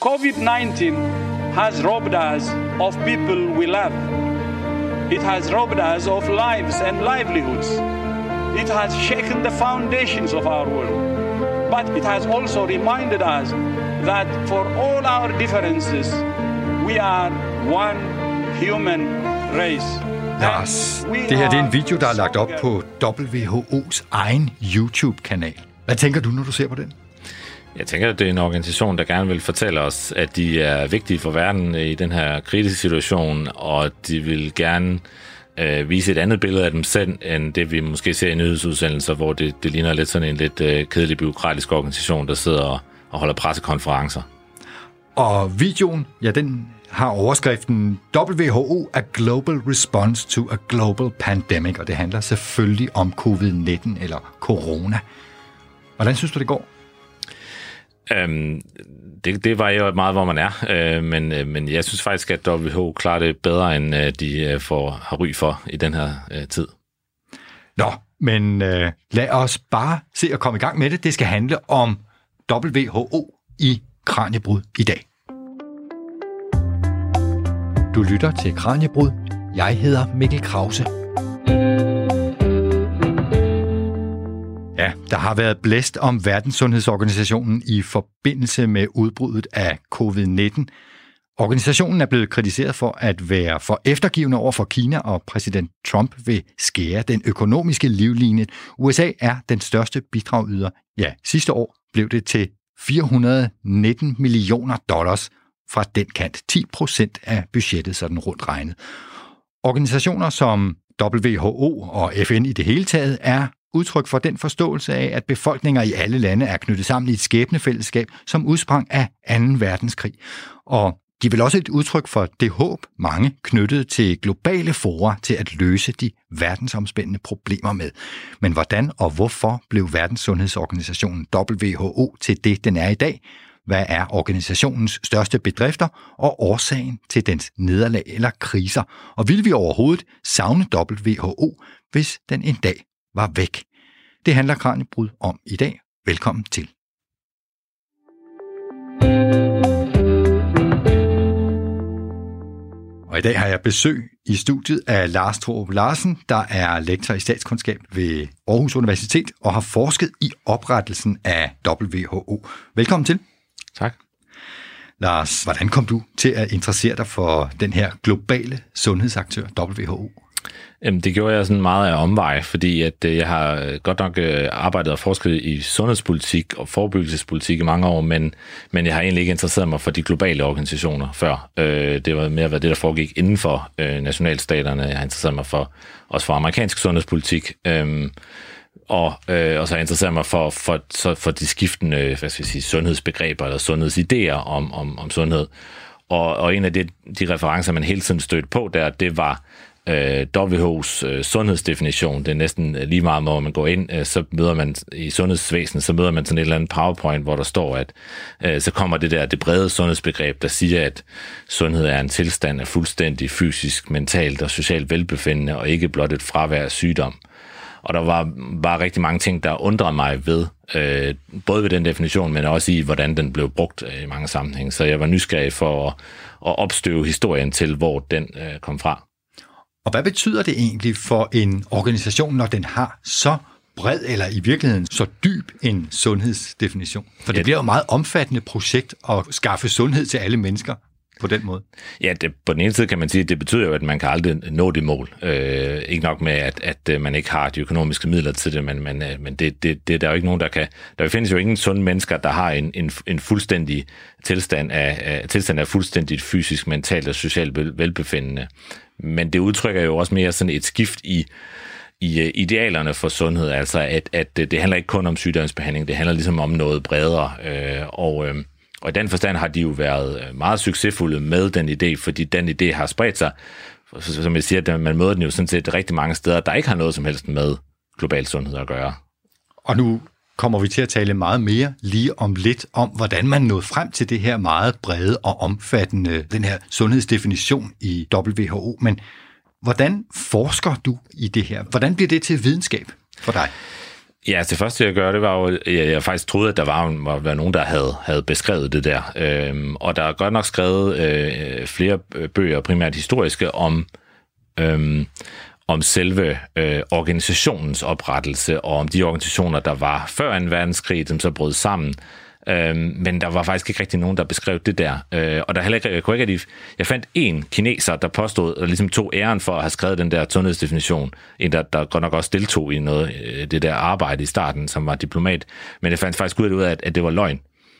COVID-19 has robbed us of people we love. It has robbed us of lives and livelihoods. It has shaken the foundations of our world. But it has also reminded us that for all our differences, we are one human race. Lars, det her det er en video, der er lagt op på WHO's egen YouTube-kanal. Hvad tænker du, når du ser på den? Jeg tænker, at det er en organisation, der gerne vil fortælle os, at de er vigtige for verden i den her kritiske situation, og de vil gerne vise et andet billede af dem selv, end det vi måske ser i nyhedsudsendelser, hvor det ligner lidt sådan en lidt kedelig bureaukratisk organisation, der sidder og holder pressekonferencer. Og videoen, ja, den har overskriften WHO, A Global Response to a Global Pandemic, og det handler selvfølgelig om COVID-19 eller corona. Hvordan synes du, det går? Det var jo meget, hvor man er, men jeg synes faktisk, at WHO klarer det bedre, end de har ry for i den her tid. Nå, men lad os bare se at komme i gang med det. Det skal handle om WHO i Kraniebrud i dag. Du lytter til Kraniebrud. Jeg hedder Mikkel Krause. Ja, der har været blæst om Verdenssundhedsorganisationen i forbindelse med udbruddet af COVID-19. Organisationen er blevet kritiseret for at være for eftergivende over for Kina, og præsident Trump vil skære den økonomiske livline. USA er den største bidragyder. Ja, sidste år blev det til $419 millioner fra den kant. 10% af budgettet, sådan rundt regnet. Organisationer som WHO og FN i det hele taget er udtryk for den forståelse af, at befolkninger i alle lande er knyttet sammen i et skæbnefællesskab, som udsprang af 2. verdenskrig. Og de er vel også et udtryk for det håb, mange knyttede til globale fora til at løse de verdensomspændende problemer med. Men hvordan og hvorfor blev Verdenssundhedsorganisationen WHO til det, den er i dag? Hvad er organisationens største bedrifter og årsagen til dens nederlag eller kriser? Og vil vi overhovedet savne WHO, hvis den en dag var væk? Det handler Kraniebrud om i dag. Velkommen til. Og i dag har jeg besøg i studiet af Lars Thorup Larsen, der er lektor i statskundskab ved Aarhus Universitet og har forsket i oprettelsen af WHO. Velkommen til. Tak. Lars, hvordan kom du til at interessere dig for den her globale sundhedsaktør, WHO? Det gjorde jeg sådan meget af omvej, fordi at jeg har godt nok arbejdet og forsket i sundhedspolitik og forebyggelsespolitik i mange år, men jeg har egentlig ikke interesseret mig for de globale organisationer før. Det var mere det, der foregik inden for nationalstaterne. Jeg har interesseret mig også for amerikansk sundhedspolitik, og så har jeg interesseret mig for de skiftende sundhedsbegreber eller sundhedsidéer om sundhed. Og en af de referencer, man hele tiden stødte på det var WHO's sundhedsdefinition. Det er næsten lige meget, når man går ind, så møder man i sundhedsvæsenet, så møder man sådan et eller andet PowerPoint, hvor der står, at så kommer det brede sundhedsbegreb, der siger, at sundhed er en tilstand af fuldstændig fysisk, mentalt og socialt velbefindende, og ikke blot et fravær af sygdom. Og der var rigtig mange ting, der undrede mig ved, både ved den definition, men også i, hvordan den blev brugt i mange sammenhænge. Så jeg var nysgerrig for at opstøve historien til, hvor den kom fra. Og hvad betyder det egentlig for en organisation, når den har så bred, eller i virkeligheden så dyb en sundhedsdefinition? For det bliver jo et meget omfattende projekt at skaffe sundhed til alle mennesker på den måde. Ja, på den ene side kan man sige, at det betyder jo, at man kan aldrig nå det mål. Ikke nok med, at man ikke har de økonomiske midler til det, men det der er jo ikke nogen, der kan. Der findes jo ingen sunde mennesker, der har en fuldstændig tilstand af fuldstændigt fysisk, mentalt og socialt velbefindende. Men det udtrykker jo også mere sådan et skift i idealerne for sundhed, altså at det handler ikke kun om sygdomsbehandling, det handler ligesom om noget bredere, og i den forstand har de jo været meget succesfulde med den idé, fordi den idé har spredt sig. Som jeg siger, man møder den jo sådan set rigtig mange steder, der ikke har noget som helst med global sundhed at gøre. Og nu kommer vi til at tale meget mere lige om lidt om, hvordan man nåede frem til det her meget brede og omfattende, den her sundhedsdefinition i WHO. Men hvordan forsker du i det her? Hvordan bliver det til videnskab for dig? Ja, det første jeg gør, det var jo, jeg faktisk troede, at der var nogen, der havde beskrevet det der. Og der er godt nok skrevet flere bøger, primært historiske, om selve organisationens oprettelse, og om de organisationer, der var før 2. verdenskrig, som så brød sammen. Men der var faktisk ikke rigtig nogen, der beskrev det der. Og der heller ikke, jeg fandt en kineser, der påstod, og ligesom tog æren for at have skrevet den der sundhedsdefinition. En, der godt nok også deltog i noget det der arbejde i starten, som var diplomat. Men jeg fandt faktisk ud af, at det var løgn.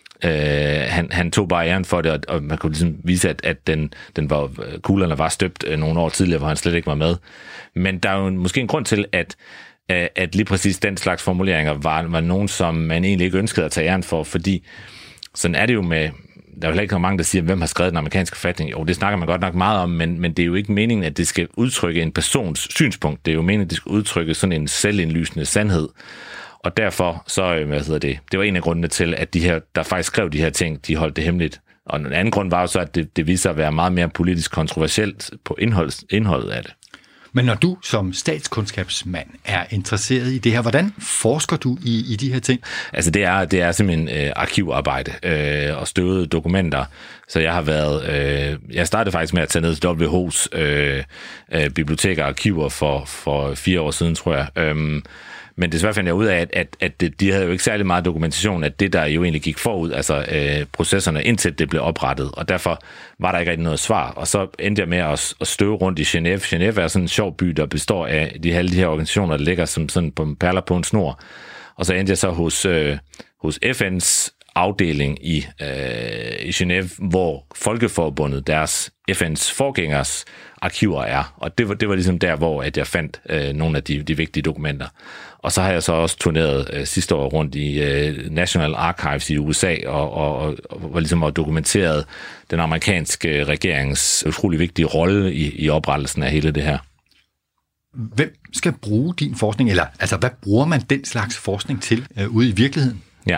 Han tog bare æren for det, og man kunne ligesom vise, at kuglerne var støbt nogle år tidligere, hvor han slet ikke var med. Men der er jo måske en grund til, at lige præcis den slags formuleringer var nogen, som man egentlig ikke ønskede at tage æren for, fordi sådan er det jo med, der er jo ikke mange, der siger, hvem har skrevet den amerikanske forfatning. Jo, det snakker man godt nok meget om, men det er jo ikke meningen, at det skal udtrykke en persons synspunkt. Det er jo meningen, at det skal udtrykke sådan en selvindlysende sandhed. Og derfor så, det var en af grundene til, at de her, der faktisk skrev de her ting, de holdt det hemmeligt. Og en anden grund var jo så, at det viser at være meget mere politisk kontroversielt på indholdet af det. Men når du som statskundskabsmand er interesseret i det her, hvordan forsker du i de her ting? Altså det er simpelthen arkivarbejde og støvede dokumenter. Så jeg har været, jeg startede faktisk med at tage ned til WHO's biblioteker og arkiver for 4 år siden, tror jeg. Men desværre fandt jeg ud af, at de havde jo ikke særlig meget dokumentation af det, der jo egentlig gik forud, altså processerne, indtil det blev oprettet, og derfor var der ikke rigtig noget svar. Og så endte jeg med at støve rundt i Genève. Genève er sådan en sjov by, der består af alle de her organisationer, der ligger som sådan på perler på en snor. Og så endte jeg så hos FN's afdeling i Genève, hvor Folkeforbundet, deres FN's forgængers arkiver er. Og det var ligesom der, hvor at jeg fandt nogle af de vigtige dokumenter. Og så har jeg så også turneret sidste år rundt i National Archives i USA og ligesom har dokumenteret den amerikanske regerings utrolig vigtige rolle i oprettelsen af hele det her. Hvem skal bruge din forskning, eller altså hvad bruger man den slags forskning til ude i virkeligheden? Ja,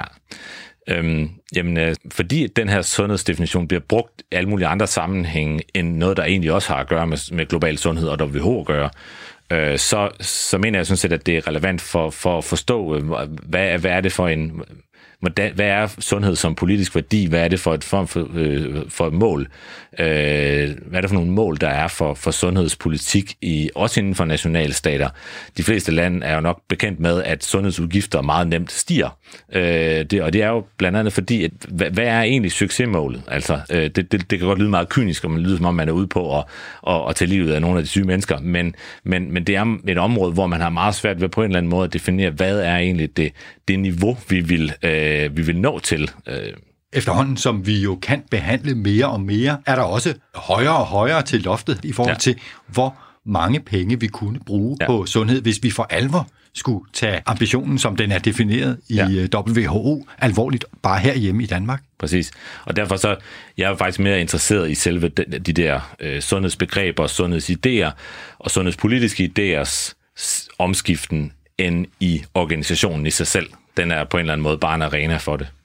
fordi den her sundhedsdefinition bliver brugt i alle mulige andre sammenhænge end noget, der egentlig også har at gøre med global sundhed og WHO at gøre, så mener jeg sådan set, at det er relevant for at forstå, hvad er det for en... Hvad er sundhed som politisk værdi? Hvad er det for et form for et mål? Hvad er det for nogle mål, der er for sundhedspolitik, også inden for nationalstater? De fleste lande er jo nok bekendt med, at sundhedsudgifter meget nemt stiger. Og det er jo blandt andet fordi, at hvad er egentlig succesmålet? Altså, det kan godt lyde meget kynisk, og man lyder som om, man er ude på at tage livet af nogle af de syge mennesker, men det er et område, hvor man har meget svært ved på en eller anden måde at definere, hvad er egentlig det niveau, vi vil nå til. Efterhånden, som vi jo kan behandle mere og mere, er der også højere og højere til loftet i forhold til, hvor mange penge vi kunne bruge på sundhed, hvis vi for alvor skulle tage ambitionen, som den er defineret i WHO, alvorligt bare herhjemme i Danmark. Præcis. Og derfor så, jeg er faktisk mere interesseret i selve de der sundhedsbegreber, sundhedsidéer og sundhedspolitiske idéers omskiften, end i organisationen i sig selv. Den er på en eller anden måde bare en arena for det.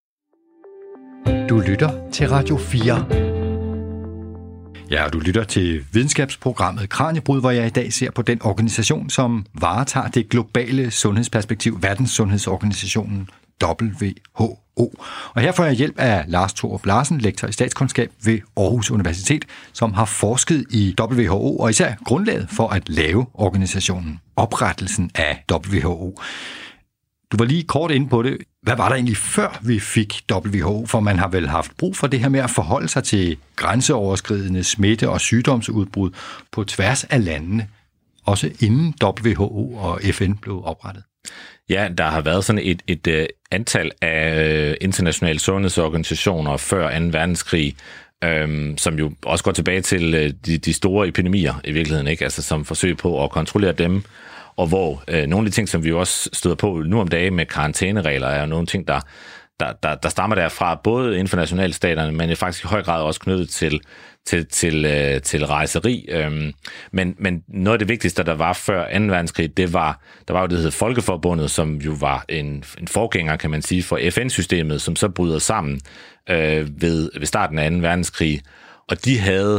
Du lytter til Radio 4. Ja, du lytter til videnskabsprogrammet Kraniebrud, hvor jeg i dag ser på den organisation, som varetager det globale sundhedsperspektiv, Verdenssundhedsorganisationen WHO. Og her får jeg hjælp af Lars Thorup Larsen, lektor i statskundskab ved Aarhus Universitet, som har forsket i WHO og især grundlaget for at lave organisationen, oprettelsen af WHO. Du var lige kort inde på det. Hvad var der egentlig før vi fik WHO? For man har vel haft brug for det her med at forholde sig til grænseoverskridende smitte- og sygdomsudbrud på tværs af landene, også inden WHO og FN blev oprettet. Ja, der har været sådan et antal af internationale sundhedsorganisationer før 2. verdenskrig, som jo også går tilbage til de store epidemier i virkeligheden, ikke? Altså som forsøg på at kontrollere dem. Og hvor nogle af de ting, som vi jo også støder på nu om dagen med karantæneregler, er jo nogle ting, der stammer derfra, både inden for nationalstaterne, men faktisk i høj grad også knyttet til rejseri. Men noget af det vigtigste, der var før 2. verdenskrig, der var jo det, der hed Folkeforbundet, som jo var en forgænger, kan man sige, for FN-systemet, som så bryder sammen ved starten af 2. verdenskrig. Og de havde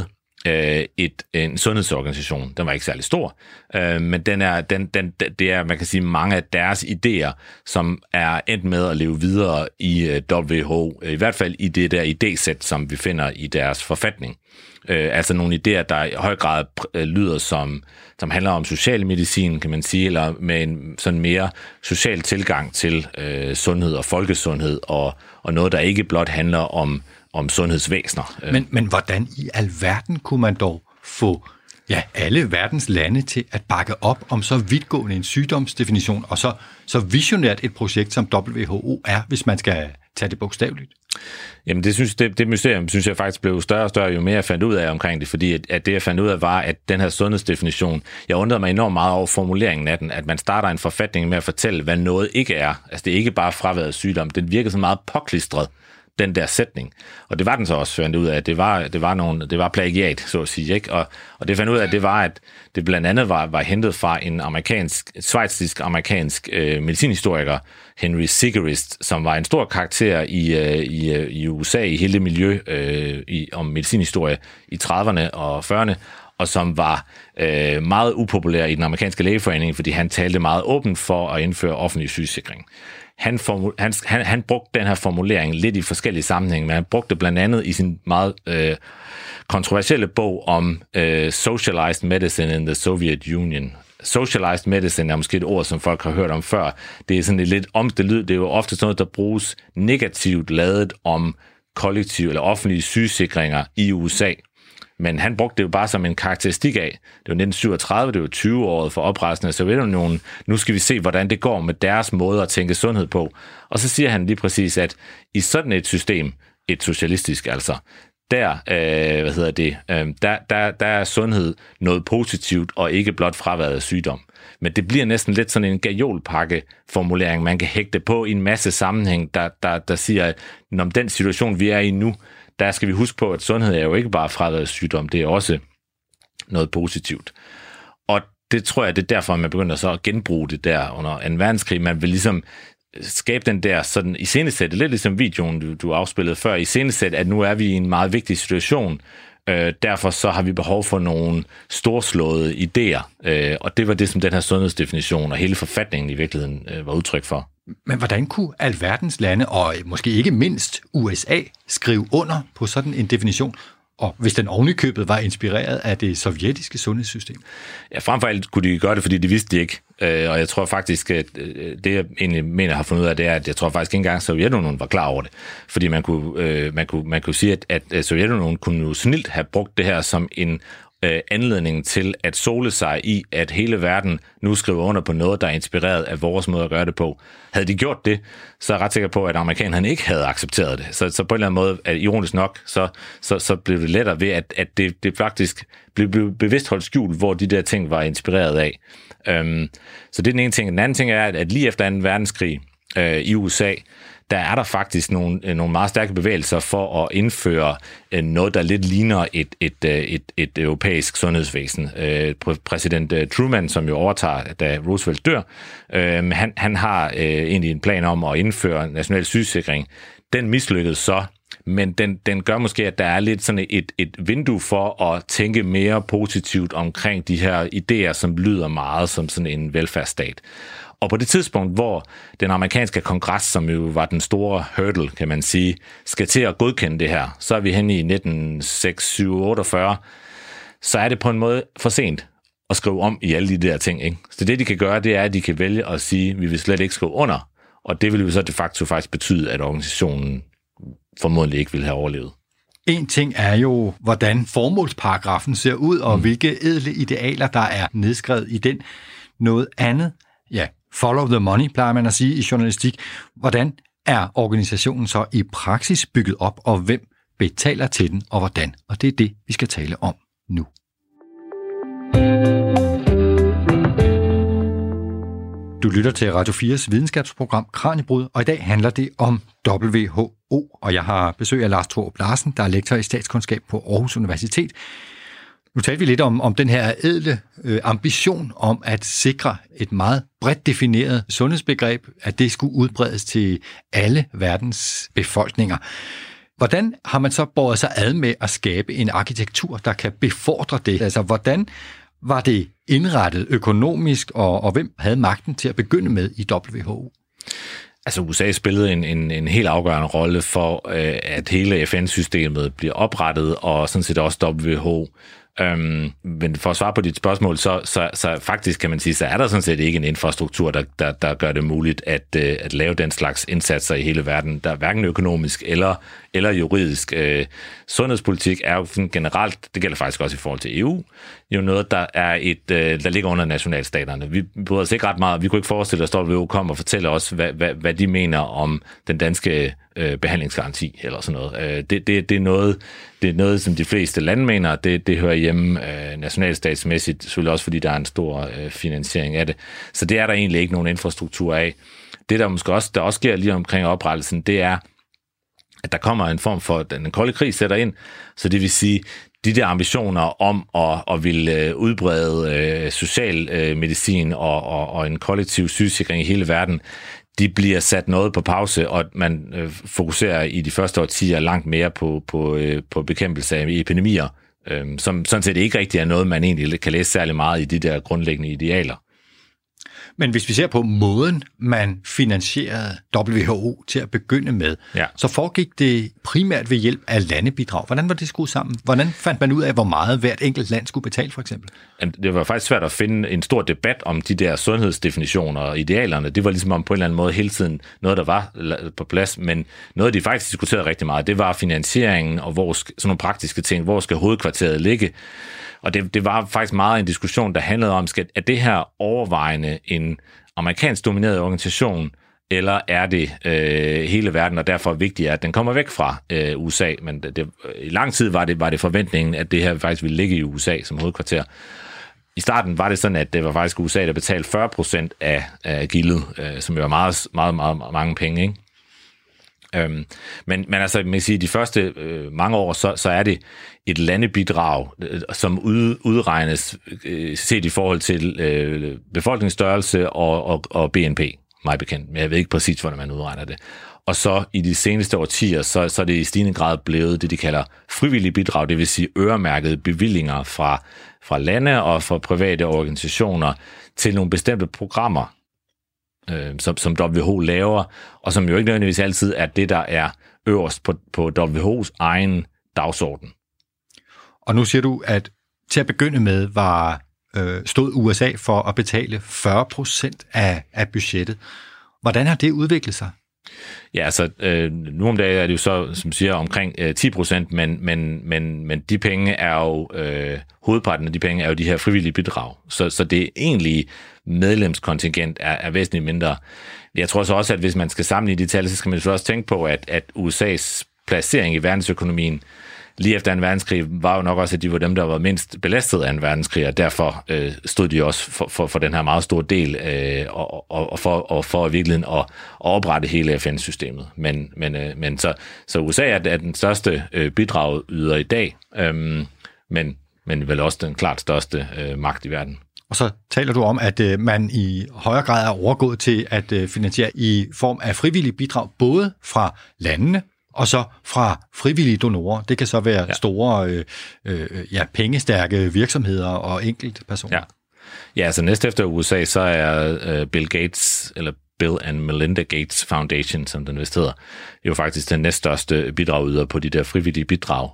en sundhedsorganisation. Den var ikke særlig stor, men det er, man kan sige, mange af deres idéer, som er endt med at leve videre i WHO, i hvert fald i det der idésæt, som vi finder i deres forfatning. Altså nogle idéer, der i høj grad lyder som handler om social medicin, kan man sige, eller med en sådan mere social tilgang til sundhed og folkesundhed, og noget, der ikke blot handler om sundhedsvæsener. Men hvordan i alverden kunne man dog få alle verdens lande til at bakke op om så vidtgående en sygdomsdefinition, og så visionært et projekt som WHO er, hvis man skal tage det bogstaveligt? Jamen det mysterium, synes jeg faktisk blev større og større, jo mere jeg fandt ud af omkring det, fordi at det jeg fandt ud af var, at den her sundhedsdefinition, jeg undrede mig enormt meget over formuleringen af den, at man starter en forfatning med at fortælle, hvad noget ikke er. Altså det er ikke bare fraværet af sygdom, den virker så meget påklistret, den der sætning. Og det var den så også, fandt ud af, at det var plagiat, så at sige, ikke? Og det fandt ud af, at det var, at det blandt andet var hentet fra en schweizisk-amerikansk medicinhistoriker, Henry Sigerist, som var en stor karakter i USA, i hele det miljø om medicinhistorie i 30'erne og 40'erne, og som var meget upopulær i den amerikanske lægeforening, fordi han talte meget åbent for at indføre offentlig sygesikring. Han brugte den her formulering lidt i forskellige sammenhænge, men han brugte blandt andet i sin meget kontroversielle bog om socialized medicine in the Soviet Union. Socialized medicine er måske et ord, som folk har hørt om før. Det er sådan lidt det er jo ofte sådan noget, der bruges negativt ladet om kollektiv eller offentlige sygesikringer i USA. Men han brugte det jo bare som en karakteristik af. Det var 1937, det var 20-året for oprettelsen af Sovjetunionen. Nu skal vi se, hvordan det går med deres måde at tænke sundhed på. Og så siger han lige præcis, at i sådan et system, et socialistisk altså, der er sundhed noget positivt og ikke blot fraværet af sygdom. Men det bliver næsten lidt sådan en gajolpakke-formulering, man kan hægte på i en masse sammenhæng, der siger, at når den situation, vi er i nu, der skal vi huske på, at sundhed er jo ikke bare fraværet af sygdom, det er også noget positivt. Og det tror jeg, det er derfor, man begynder så at genbruge det der under 2. verdenskrig. Man vil ligesom skabe den der sådan iscenesæt, lidt ligesom videoen, du afspillede før, iscenesæt, at nu er vi i en meget vigtig situation. Derfor så har vi behov for nogle storslåede idéer, og det var det, som den her sundhedsdefinition og hele forfatningen i virkeligheden var udtryk for. Men hvordan kunne alverdens lande, og måske ikke mindst USA, skrive under på sådan en definition, og hvis den ovenikøbet var inspireret af det sovjetiske sundhedssystem? Ja, frem for alt kunne de gøre det, fordi de vidste de ikke. Og jeg tror faktisk, at det jeg egentlig mener, jeg har fundet ud af, det er, at jeg tror faktisk ikke engang, at Sovjetunionen var klar over det. Fordi man kunne sige, at Sovjetunionen kunne jo snilt have brugt det her som en anledning til at sole sig i, at hele verden nu skriver under på noget, der er inspireret af vores måde at gøre det på. Havde de gjort det, så er jeg ret sikker på, at amerikanerne ikke havde accepteret det. Så på en eller anden måde, at ironisk nok, så blev det lettere ved, at det faktisk blev bevidst holdt skjult, hvor de der ting var inspireret af. Så det er den ene ting. Den anden ting er, at lige efter 2. verdenskrig i USA, der er der faktisk nogle meget stærke bevægelser for at indføre noget, der lidt ligner et europæisk sundhedsvæsen. Præsident Truman, som jo overtager, da Roosevelt dør, han har egentlig en plan om at indføre national sygesikring. Den mislykkedes så, men den gør måske, at der er lidt sådan et vindue for at tænke mere positivt omkring de her idéer, som lyder meget som sådan en velfærdsstat. Og på det tidspunkt, hvor den amerikanske kongres, som jo var den store hurdle, kan man sige, skal til at godkende det her, så er vi henne i 1948, så er det på en måde for sent at skrive om i alle de der ting, ikke? Så det, de kan gøre, det er, at de kan vælge at sige, at vi vil slet ikke skrive under, og det vil jo så de facto faktisk betyde, at organisationen formodentlig ikke vil have overlevet. En ting er jo, hvordan formålsparagrafen ser ud, og hvilke ædle idealer, der er nedskrevet i den. Noget andet, follow the money, plejer man at sige i journalistik. Hvordan er organisationen så i praksis bygget op, og hvem betaler til den, og hvordan? Og det er det, vi skal tale om nu. Du lytter til Radio 4's videnskabsprogram Kraniebrud, og i dag handler det om WHO, og jeg har besøg af Lars Thorup Larsen, der er lektor i statskundskab på Aarhus Universitet. Nu talte vi lidt om den her ædle ambition om at sikre et meget bredt defineret sundhedsbegreb, at det skulle udbredes til alle verdens befolkninger. Hvordan har man så båret sig ad med at skabe en arkitektur, der kan befordre det? Altså, hvordan var det indrettet økonomisk, og hvem havde magten til at begynde med i WHO? Altså USA spillede en helt afgørende rolle for, at hele FN-systemet bliver oprettet, og sådan set også WHO. Men for at svare på dit spørgsmål, så faktisk kan man sige, så er der sådan set ikke en infrastruktur, der gør det muligt at lave den slags indsatser i hele verden, der er hverken økonomisk eller juridisk. Sundhedspolitik er jo sådan generelt, det gælder faktisk også i forhold til EU, jo noget, der ligger under nationalstaterne. Vi bryder os ikke ret meget, vi kunne ikke forestille os, at WHO kommer og fortæller os, hvad de mener om den danske behandlingsgaranti eller sådan noget. Det er noget, som de fleste lande mener, det hører hjemme nationalstatsmæssigt, selvfølgelig også fordi der er en stor finansiering af det. Så det er der egentlig ikke nogen infrastruktur af. Det der måske også sker lige omkring oprettelsen, det er, at der kommer en form for, den kolde krig sætter ind, så det vil sige, de der ambitioner om at ville udbrede social medicin og en kollektiv sygesikring i hele verden, de bliver sat noget på pause, og man fokuserer i de første årtier langt mere på bekæmpelse af epidemier, som sådan set ikke rigtig er noget, man egentlig kan læse særlig meget i de der grundlæggende idealer. Men hvis vi ser på måden, man finansierede WHO til at begynde med, så foregik det primært ved hjælp af landebidrag. Hvordan var det skruet sammen? Hvordan fandt man ud af, hvor meget hvert enkelt land skulle betale, for eksempel? Det var faktisk svært at finde en stor debat om de der sundhedsdefinitioner og idealerne. Det var ligesom om på en eller anden måde hele tiden noget, der var på plads, men noget, de faktisk diskuterede rigtig meget, det var finansieringen og sådan nogle praktiske ting. Hvor skal hovedkvarteret ligge? Og det var faktisk meget en diskussion, der handlede om, er det her overvejende en amerikansk domineret organisation, eller er det hele verden, og derfor er vigtigt, at den kommer væk fra USA. Men i lang tid var det forventningen, at det her faktisk ville ligge i USA som hovedkvarter. I starten var det sådan, at det var faktisk USA, der betalte 40% af gildet, som jo var meget, meget, meget mange penge, ikke? Men altså, man kan sige, de første mange år, så er det et landebidrag, som udregnes set i forhold til befolkningsstørrelse og BNP, meget bekendt. Men jeg ved ikke præcis, hvordan man udregner det. Og så i de seneste årtier, så er det i stigende grad blevet det, de kalder frivillige bidrag, det vil sige øremærkede bevillinger fra lande og fra private organisationer til nogle bestemte programmer, som WHO laver, og som jo ikke nødvendigvis altid er det, der er øverst på WHO's egen dagsorden. Og nu siger du, at til at begynde med stod USA for at betale 40% af budgettet. Hvordan har det udviklet sig? Ja, altså nu om dagen er det jo så, som siger, omkring 10%, men de penge er jo, hovedparten af de penge er jo de her frivillige bidrag. Så det egentlige medlemskontingent er væsentligt mindre. Jeg tror så også, at hvis man skal sammenligne de tal, så skal man så også tænke på, at USA's placering i verdensøkonomien lige efter en verdenskrig var jo nok også, at de var dem, der var mindst belastet af en verdenskrig, og derfor stod de også for den her meget store del, og for i virkeligheden at oprette hele FN-systemet. Men så USA er den største bidragyder i dag, men vel også den klart største magt i verden. Og så taler du om, at man i højere grad er overgået til at finansiere i form af frivillige bidrag, både fra landene, og så fra frivillige donorer. Det kan så være store, pengestærke virksomheder og enkeltpersoner. Ja, altså næst efter USA, så er Bill Gates, eller Bill and Melinda Gates Foundation, som den vist hedder, jo faktisk den næststørste bidragyder på de der frivillige bidrag.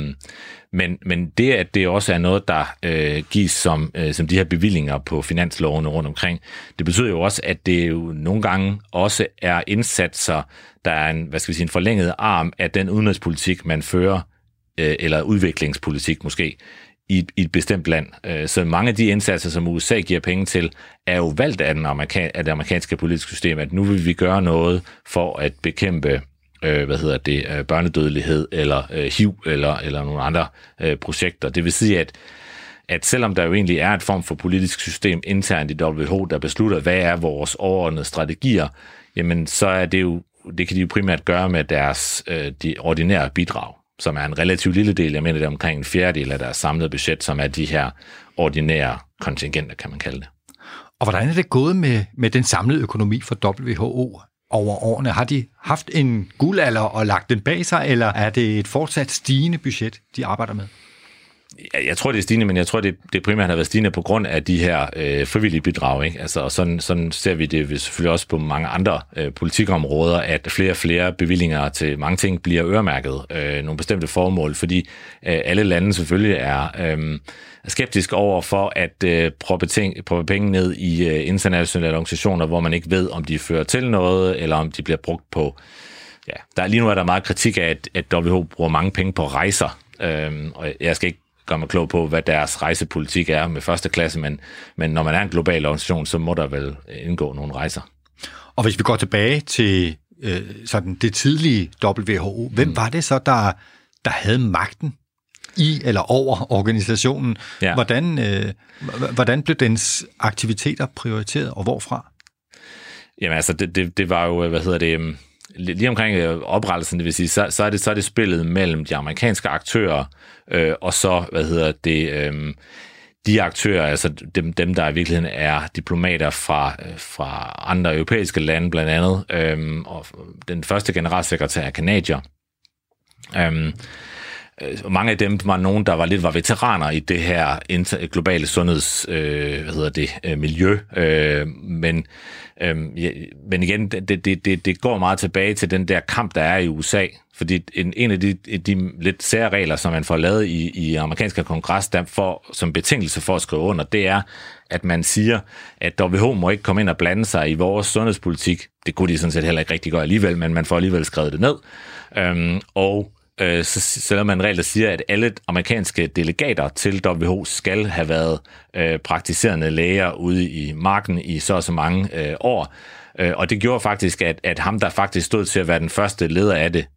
Men det, at det også er noget, der gives som de her bevillinger på finanslovene rundt omkring, det betyder jo også, at det jo nogle gange også er indsatser, der er en forlænget arm af den udenrigspolitik, man fører, eller udviklingspolitik måske, i et bestemt land. Så mange af de indsatser, som USA giver penge til, er jo valgt af det amerikanske politiske system, at nu vil vi gøre noget for at bekæmpe børnedødelighed, eller HIV, eller nogle andre projekter. Det vil sige, at selvom der jo egentlig er et form for politisk system internt i WHO, der beslutter, hvad er vores overordnede strategier, jamen så er det kan de jo primært gøre med de ordinære bidrag, som er en relativt lille del, jeg mener det er omkring en fjerdedel af deres samlede budget, som er de her ordinære kontingenter, kan man kalde det. Og hvordan er det gået med den samlede økonomi for WHO over årene? Har de haft en guldalder og lagt den bag sig, eller er det et fortsat stigende budget, de arbejder med? Jeg tror, det er stigende, men jeg tror, det primært har været stigende på grund af de her frivillige bidrag. Ikke? Altså, og sådan ser vi det selvfølgelig også på mange andre politikområder, at flere og flere bevillinger til mange ting bliver øremærket nogle bestemte formål, fordi alle lande selvfølgelig er skeptiske over for at proppe penge ned i internationale organisationer, hvor man ikke ved, om de fører til noget, eller om de bliver brugt på... Ja, lige nu er der meget kritik af, at WHO bruger mange penge på rejser, og jeg skal ikke gøre mig klog på, hvad deres rejsepolitik er med første klasse, men når man er en global organisation, så må der vel indgå nogle rejser. Og hvis vi går tilbage til sådan det tidlige WHO, hvem var det så, der havde magten i eller over organisationen? Ja. Hvordan blev dens aktiviteter prioriteret, og hvorfra? Jamen altså, det var jo, lige omkring oprettelsen, det vil sige, så er det spillet mellem de amerikanske aktører, og så, de aktører, altså dem, der i virkeligheden er diplomater fra andre europæiske lande, blandt andet, og den første generalsekretær er canadier. Mange af dem var nogen, der var veteraner i det her globale sundheds miljø, men igen, det går meget tilbage til den der kamp, der er i USA, fordi en af de lidt særregler, som man får lavet i amerikanske kongres, som betingelse for at skrive under, det er, at man siger, at WHO må ikke komme ind og blande sig i vores sundhedspolitik. Det kunne de sådan set heller ikke rigtig gøre alligevel, men man får alligevel skrevet det ned. Så selvom man reelt siger, at alle amerikanske delegater til WHO skal have været praktiserende læger ude i marken i så og så mange år. Og det gjorde faktisk, at ham, der faktisk stod til at være den første leder af det,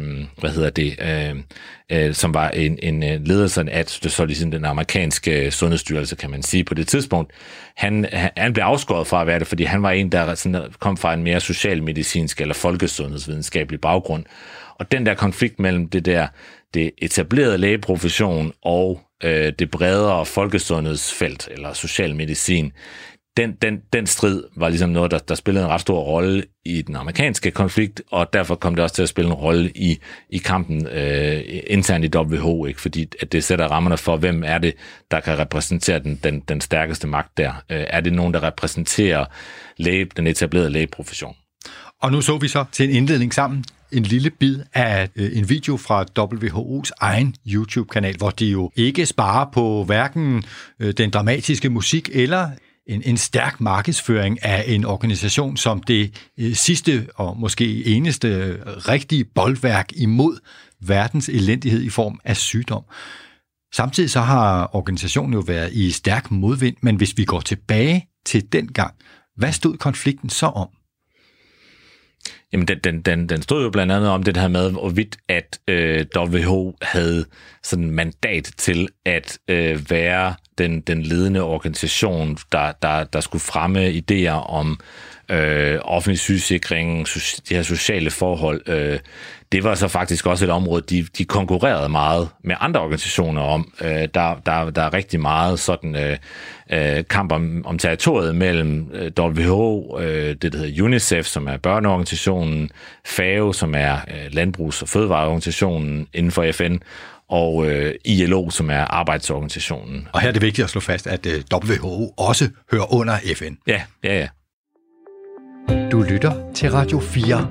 som var en leder af så ligesom den amerikanske sundhedsstyrelse, kan man sige på det tidspunkt, han blev afskåret fra at være det, fordi han var en, der sådan kom fra en mere socialmedicinsk eller folkesundhedsvidenskabelig baggrund. Og den der konflikt mellem det etablerede lægeprofession og det bredere folkesundhedsfelt eller socialmedicin, den strid var ligesom noget, der spillede en ret stor rolle i den amerikanske konflikt, og derfor kom det også til at spille en rolle i kampen internt i WHO, ikke? Fordi at det sætter rammerne for, hvem er det, der kan repræsentere den stærkeste magt der. Er det nogen, der repræsenterer den etablerede lægeprofession? Og nu så vi så til en indledning sammen en lille bid af en video fra WHO's egen YouTube-kanal, hvor de jo ikke sparer på hverken den dramatiske musik eller en stærk markedsføring af en organisation som det sidste og måske eneste rigtige bolværk imod verdens elendighed i form af sygdom. Samtidig så har organisationen jo været i stærk modvind, men hvis vi går tilbage til den gang, hvad stod konflikten så om? Jamen, den stod jo blandt andet om det her med, hvorvidt at WHO havde sådan mandat til at være den ledende organisation, der skulle fremme idéer om offentlig sygesikring, de her sociale forhold. Det var så faktisk også et område, de konkurrerede meget med andre organisationer om. Der er rigtig meget sådan kamp om territoriet mellem WHO, det der hedder UNICEF, som er børneorganisationen, FAO, som er landbrugs- og fødevareorganisationen inden for FN, og ILO, som er arbejdsorganisationen. Og her er det vigtigt at slå fast, at WHO også hører under FN. Ja. Du lytter til Radio 4.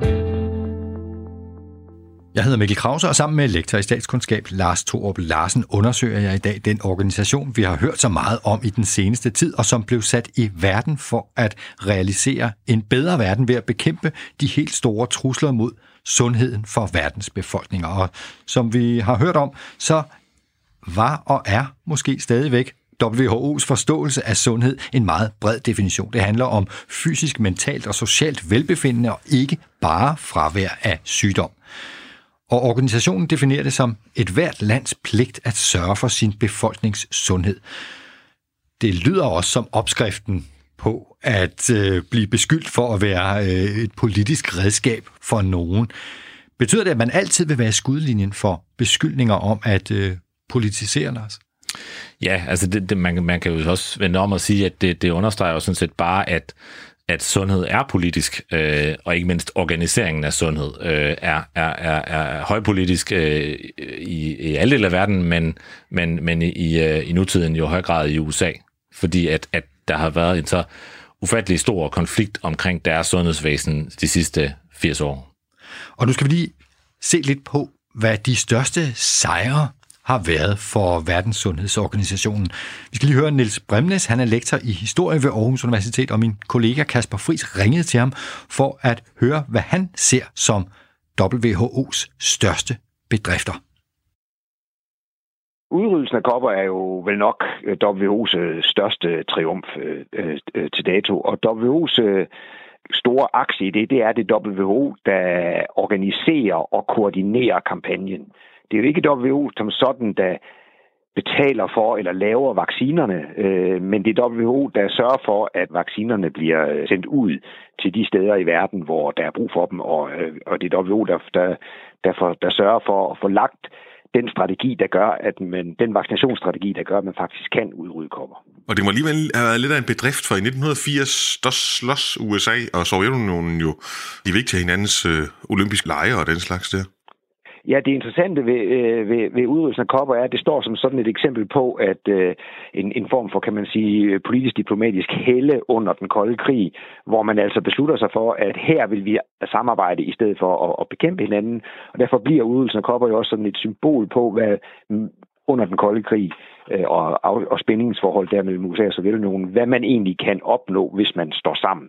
Jeg hedder Mikkel Krause, og sammen med lektor i statskundskab Lars Thorup Larsen undersøger jeg i dag den organisation, vi har hørt så meget om i den seneste tid, og som blev sat i verden for at realisere en bedre verden ved at bekæmpe de helt store trusler mod sundheden for verdens befolkninger. Og som vi har hørt om, så var og er måske stadigvæk WHO's forståelse af sundhed en meget bred definition. Det handler om fysisk, mentalt og socialt velbefindende, og ikke bare fravær af sygdom. Og organisationen definerer det som et hvert lands pligt at sørge for sin befolknings sundhed. Det lyder også som opskriften på at blive beskyldt for at være et politisk redskab for nogen. Betyder det, at man altid vil være i skudlinjen for beskyldninger om at politisere os? Ja, altså man kan jo også vende om og sige, at det understreger jo sådan set bare, at sundhed er politisk, og ikke mindst organiseringen af sundhed er højpolitisk i alle dele af verden, men i nutiden jo i høj grad i USA, fordi at der har været en så ufattelig stor konflikt omkring deres sundhedsvæsen de sidste 80 år. Og nu skal vi lige se lidt på, hvad de største sejre har været for Verdenssundhedsorganisationen. Vi skal lige høre Niels Bremnes, han er lektor i historie ved Aarhus Universitet, og min kollega Kasper Friis ringede til ham for at høre, hvad han ser som WHO's største bedrifter. Udryddelsen af kopper er jo vel nok WHO's største triumf til dato, og WHO's store aktie i det er det WHO, der organiserer og koordinerer kampagnen. Det er jo ikke WHO som sådan, der betaler for eller laver vaccinerne, men det er WHO, der sørger for, at vaccinerne bliver sendt ud til de steder i verden, hvor der er brug for dem, og det er WHO, der sørger for at få lagt den strategi, der gør, den vaccinationsstrategi, der gør, at man faktisk kan udrydde kopper. Og det må alligevel have været lidt af en bedrift, for i 1980, der slås USA og Sovjetunionen jo de vigtige hinandens olympiske lege og den slags der. Ja, det interessante ved udryddelsen af kopper er, at det står som sådan et eksempel på, at en form for, kan man sige, politisk-diplomatisk helle under den kolde krig, hvor man altså beslutter sig for, at her vil vi samarbejde i stedet for at bekæmpe hinanden. Og derfor bliver udryddelsen af kopper jo også sådan et symbol på, hvad under den kolde krig og spændingsforhold der mellem USA og Sovjetunionen, hvad man egentlig kan opnå, hvis man står sammen.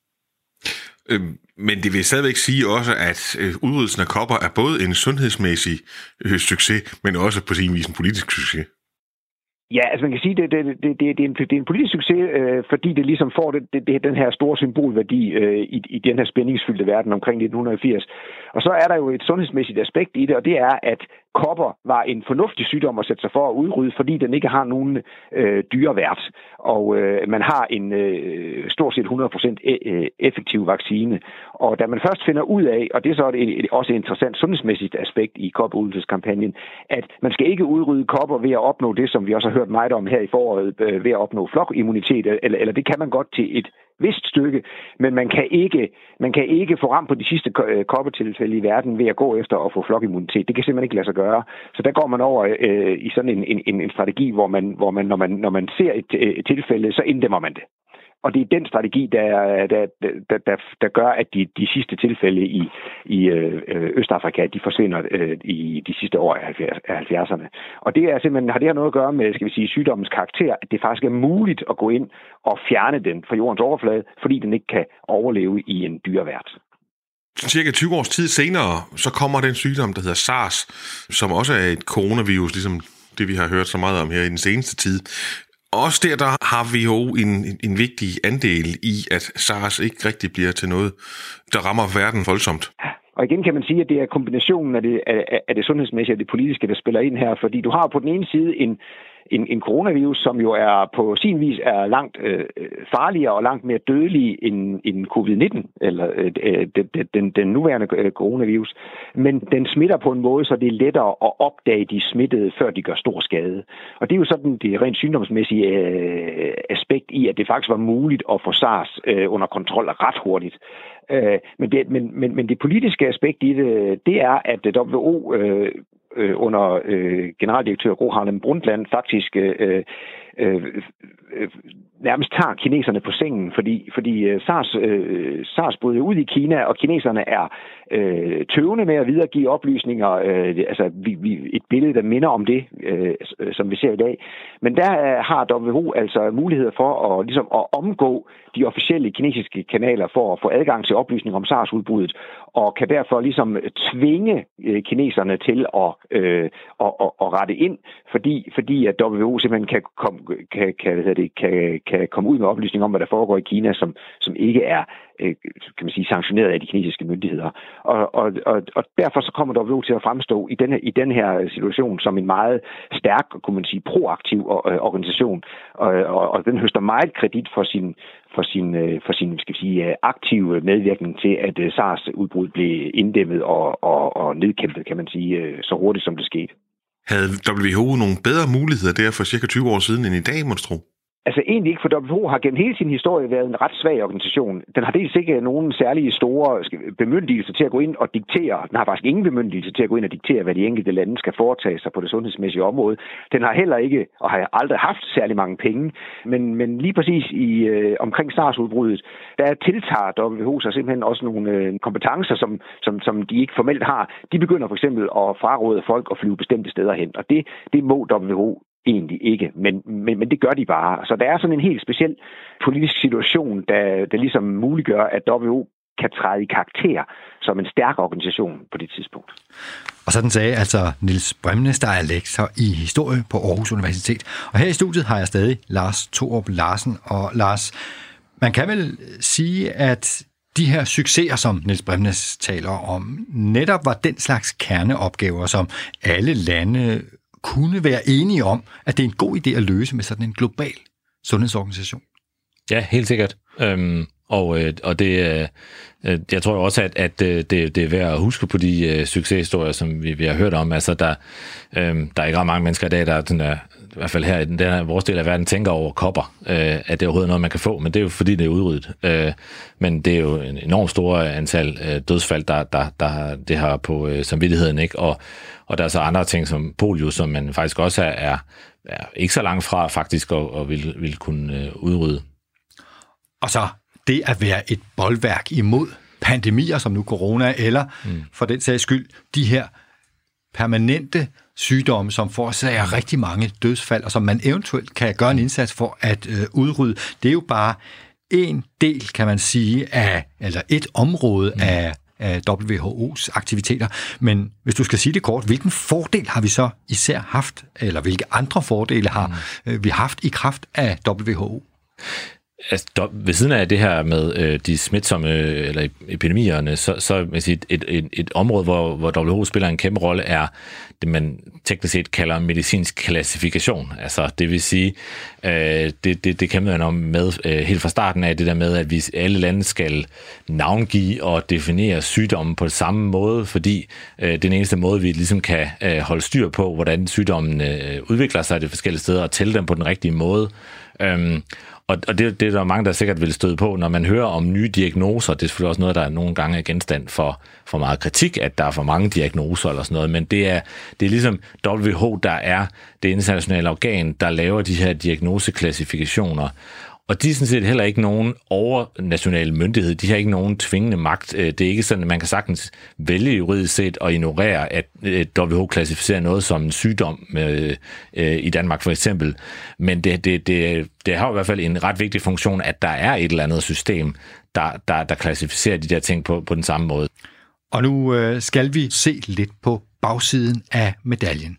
Men det vil stadigvæk sige også, at udryddelsen af kopper er både en sundhedsmæssig succes, men også på sin vis en politisk succes. Ja, altså man kan sige, det er en politisk succes, fordi det ligesom får den her store symbolværdi i den her spændingsfyldte verden omkring 1980. Og så er der jo et sundhedsmæssigt aspekt i det, og det er, at kopper var en fornuftig sygdom at sætte sig for at udrydde, fordi den ikke har nogen dyrevært. Og man har en stort set 100% effektiv vaccine. Og da man først finder ud af, og det er så også et interessant sundhedsmæssigt aspekt i kopperudryddelseskampagnen, at man skal ikke udrydde kopper ved at opnå det, som vi også har hørt meget om her i foråret, ved at opnå flokimmunitet, eller det kan man godt til et vist stykke, men man kan ikke få ram på de sidste koppertilfælde i verden ved at gå efter at få flokimmunitet. Det kan simpelthen ikke lade sig gøre. Så der går man over i sådan en strategi, hvor man når man ser et tilfælde, så inddæmmer man det. Og det er den strategi, der gør, at de sidste tilfælde i Østafrika, de forsvinder i de sidste år af 70'erne. Og det er simpelthen, har det her noget at gøre med, skal vi sige, sygdommens karakter, at det faktisk er muligt at gå ind og fjerne den fra jordens overflade, fordi den ikke kan overleve i en dyrevært. Cirka 20 års tid senere, så kommer den sygdom, der hedder SARS, som også er et coronavirus, ligesom det vi har hørt så meget om her i den seneste tid. Også der har vi jo en vigtig andel i, at SARS ikke rigtig bliver til noget, der rammer verden voldsomt. Og igen kan man sige, at det er kombinationen af det sundhedsmæssige og det politiske, der spiller ind her, fordi du har på den ene side en coronavirus, som jo er på sin vis er langt farligere og langt mere dødelig end covid-19, eller den nuværende coronavirus. Men den smitter på en måde, så det er lettere at opdage de smittede, før de gør stor skade. Og det er jo sådan det rent sygdomsmæssige aspekt i, at det faktisk var muligt at få SARS under kontrol ret hurtigt. Men det politiske aspekt i det er, at WHO under generaldirektør Gro Harlem Brundtland faktisk nærmest tager kineserne på sengen, fordi SARS brød ud i Kina, og kineserne er tøvende med at videregive oplysninger, altså et billede, der minder om det, som vi ser i dag. Men der har WHO altså muligheder for at omgå de officielle kinesiske kanaler for at få adgang til oplysninger om SARS-udbruddet, og kan derfor ligesom tvinge kineserne til at rette ind, fordi at WHO simpelthen kan komme ud med oplysninger om, hvad der foregår i Kina, som ikke er, kan man sige, sanktioneret af de kinesiske myndigheder. Og derfor så kommer WHO til at fremstå i den her situation som en meget stærk, kunne man sige, proaktiv organisation, og den høster meget kredit for sin skal vi sige, aktive medvirkning til, at SARS-udbrud blev inddæmmet og nedkæmpet, kan man sige, så hurtigt som det skete. Havde WHO nogle bedre muligheder der for cirka 20 år siden end i dag, må du tro? Altså egentlig ikke, for WHO har gennem hele sin historie været en ret svag organisation. Den har dels ikke nogen særlige store bemyndigelser til at gå ind og diktere. Den har faktisk ingen bemyndigelse til at gå ind og diktere, hvad de enkelte lande skal foretage sig på det sundhedsmæssige område. Den har heller ikke, og har aldrig haft særlig mange penge. Men lige præcis omkring SARS-udbruddet, der tiltager WHO sig simpelthen også nogle kompetencer, som de ikke formelt har. De begynder for eksempel at fraråde folk at flyve bestemte steder hen, og det må WHO egentlig ikke, men det gør de bare. Så der er sådan en helt speciel politisk situation, der ligesom muliggør, at WHO kan træde i karakter som en stærk organisation på det tidspunkt. Og sådan sagde altså Niels Bremnes, der er lektor i historie på Aarhus Universitet. Og her i studiet har jeg stadig Lars Thorup Larsen. Og Lars, man kan vel sige, at de her succeser, som Niels Bremnes taler om, netop var den slags kerneopgaver, som alle lande kunne være enige om, at det er en god idé at løse med sådan en global sundhedsorganisation. Ja, helt sikkert. Og det, jeg tror også, at det er værd at huske på de succeshistorier, som vi har hørt om. Altså, der er ikke ret mange mennesker i dag, der sådan er, i hvert fald her i den her vores del af verden, tænker over kopper, at det er overhovedet noget, man kan få, men det er jo fordi, det er udryddet. Men det er jo en enormt stor antal dødsfald, der det har på samvittigheden, ikke? Og der er så andre ting som polio, som man faktisk også er ikke så langt fra faktisk og vil kunne udrydde. Og så det at være et bolværk imod pandemier, som nu corona, eller for den sags skyld, de her permanente sygdomme, som forårsager rigtig mange dødsfald, og som man eventuelt kan gøre en indsats for at udrydde. Det er jo bare en del, kan man sige, eller et område af WHO's aktiviteter. Men hvis du skal sige det kort, hvilken fordel har vi så især haft, eller hvilke andre fordele har vi haft i kraft af WHO? Altså, ved siden af det her med de smitsomme eller epidemierne, så vil jeg sige, et område, hvor WHO spiller en kæmpe rolle, er det, man teknisk set kalder medicinsk klassifikation. Altså, det vil sige, det kæmper man om med helt fra starten af, det der med, at vi alle lande skal navngive og definere sygdommen på samme måde, fordi det er den eneste måde, vi ligesom kan holde styr på, hvordan sygdommen udvikler sig de forskellige steder, og tælle dem på den rigtige måde. Og det er der mange, der sikkert vil støde på, når man hører om nye diagnoser. Det er selvfølgelig også noget, der nogle gange er genstand for meget kritik, at der er for mange diagnoser eller sådan noget. Men det er ligesom WHO, der er det internationale organ, der laver de her diagnoseklassifikationer. Og de er sådan set heller ikke nogen overnational myndighed. De har ikke nogen tvingende magt. Det er ikke sådan, at man kan sagtens vælge juridisk set at ignorere, at WHO klassificerer noget som en sygdom i Danmark for eksempel. Men det har i hvert fald en ret vigtig funktion, at der er et eller andet system, der klassificerer de der ting på den samme måde. Og nu skal vi se lidt på bagsiden af medaljen.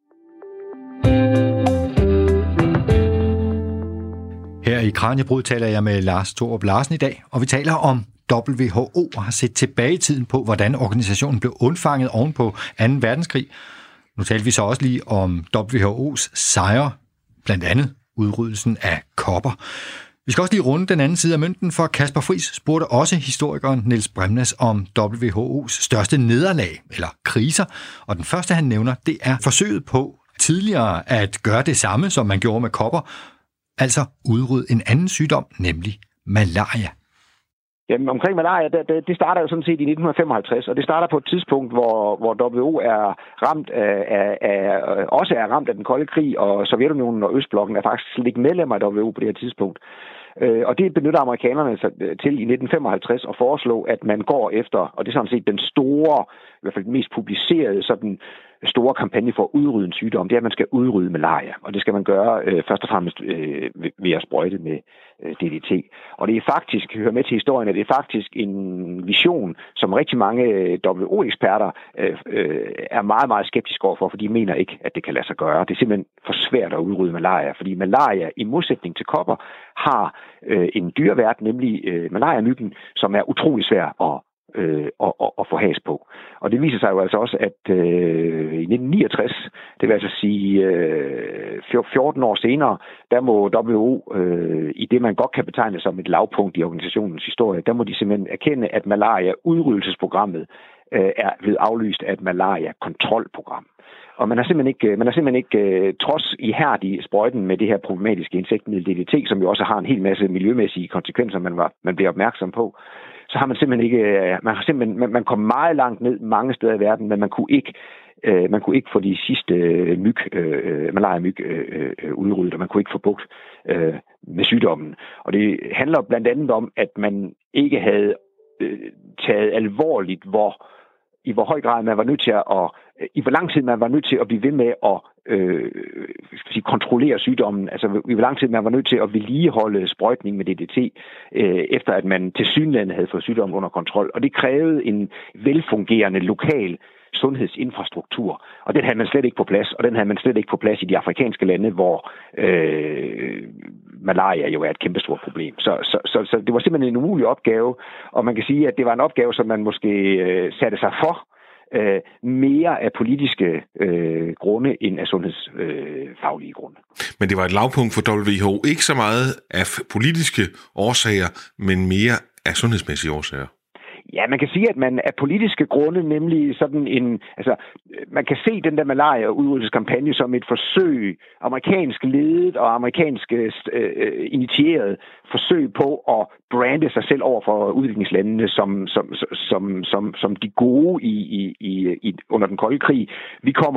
Her i Kraniebrud taler jeg med Lars Thorup Larsen i dag, og vi taler om WHO og har set tilbage i tiden på, hvordan organisationen blev undfanget oven på 2. verdenskrig. Nu taler vi så også lige om WHO's sejre, blandt andet udryddelsen af kopper. Vi skal også lige runde den anden side af mønten, for Kasper Friis spurgte også historikeren Niels Bremnes om WHO's største nederlag, eller kriser. Og den første, han nævner, det er forsøget på tidligere at gøre det samme, som man gjorde med kopper, altså udrydde en anden sygdom, nemlig malaria. Jamen, omkring malaria, det starter jo sådan set i 1955, og det starter på et tidspunkt, hvor WHO er ramt også er ramt af den kolde krig, og Sovjetunionen og Østblokken er faktisk slet ikke medlemmer af WHO på det her tidspunkt. Og det benytter amerikanerne sig til i 1955 at foreslå, at man går efter, og det er sådan set den store, i hvert fald den mest publicerede sådan store kampagne for at udrydde en sygdom, det er, at man skal udrydde malaria. Og det skal man gøre først og fremmest ved at sprøjte med DDT. Og det er faktisk, hører med til historien, at det er faktisk en vision, som rigtig mange WHO-eksperter er meget, meget skeptiske overfor, for de mener ikke, at det kan lade sig gøre. Det er simpelthen for svært at udrydde malaria, fordi malaria i modsætning til kopper har en dyrevært, nemlig malariamyggen, som er utrolig svær at få has på. Og det viser sig jo altså også, at i 1969, det vil altså sige 14 år senere, der må WHO, i det man godt kan betegne som et lavpunkt i organisationens historie, der må de simpelthen erkende, at malaria-udryddelsesprogrammet er blevet aflyst af et malaria-kontrolprogram. Og man har simpelthen ikke trods ihærdig sprøjten med det her problematiske insektmiddel DDT, som jo også har en hel masse miljømæssige konsekvenser, man bliver opmærksom på, så har man simpelthen ikke, man kom meget langt ned mange steder i verden, men man kunne ikke få de sidste malaria-myg udryddet, og man kunne ikke få bugt med sygdommen. Og det handler blandt andet om, at man ikke havde taget alvorligt, i hvor høj grad man var nødt til i hvor lang tid man var nødt til at blive ved med at kontrollere sygdommen, altså i hvor lang tid man var nødt til at vedligeholde sprøjtning med DDT, efter at man tilsyneladende havde fået sygdommen under kontrol. Og det krævede en velfungerende lokal sundhedsinfrastruktur, og den havde man slet ikke på plads, og den havde man slet ikke på plads i de afrikanske lande, hvor malaria jo er et kæmpestort problem. Så det var simpelthen en umulig opgave, og man kan sige, at det var en opgave, som man måske satte sig for mere af politiske grunde end af sundhedsfaglige grunde. Men det var et lavpunkt for WHO, ikke så meget af politiske årsager, men mere af sundhedsmæssige årsager. Ja, man kan sige, at man af politiske grunde, nemlig sådan man kan se den der malaria-udryddelseskampagne som et forsøg, amerikansk ledet og amerikansk initieret forsøg på at brande sig selv over for udviklingslandene som de gode under den kolde krig. Vi kommer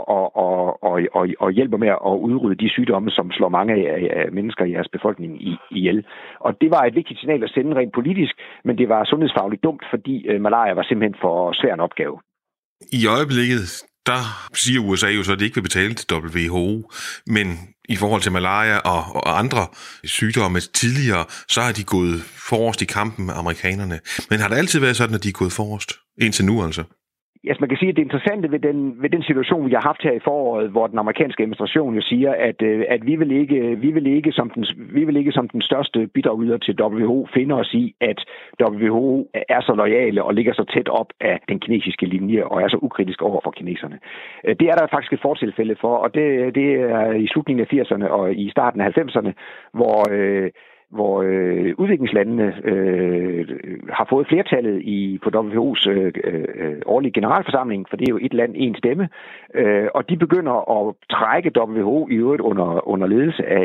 og hjælper med at udrydde de sygdomme, som slår mange af mennesker i jeres befolkning ihjel. Og det var et vigtigt signal at sende rent politisk, men det var sundhedsfagligt dumt, fordi malaria var simpelthen for svær en opgave. I øjeblikket, der siger USA jo så, at de ikke vil betale til WHO, men i forhold til malaria og andre sygdomme tidligere, så har de gået forrest i kampen med amerikanerne. Men har det altid været sådan, at de er gået forrest? Indtil nu altså? Altså man kan sige, at det interessante ved den situation, vi har haft her i foråret, hvor den amerikanske administration jo siger, at vi vil ikke som den største bidragyder til WHO finde os i, at WHO er så loyale og ligger så tæt op af den kinesiske linje og er så ukritisk over for kineserne. Det er der faktisk et fortilfælde for, og det er i slutningen af 80'erne og i starten af 90'erne, hvor udviklingslandene har fået flertallet på WHO's årlige generalforsamling, for det er jo et land, en stemme, og de begynder at trække WHO i øvrigt under ledelse af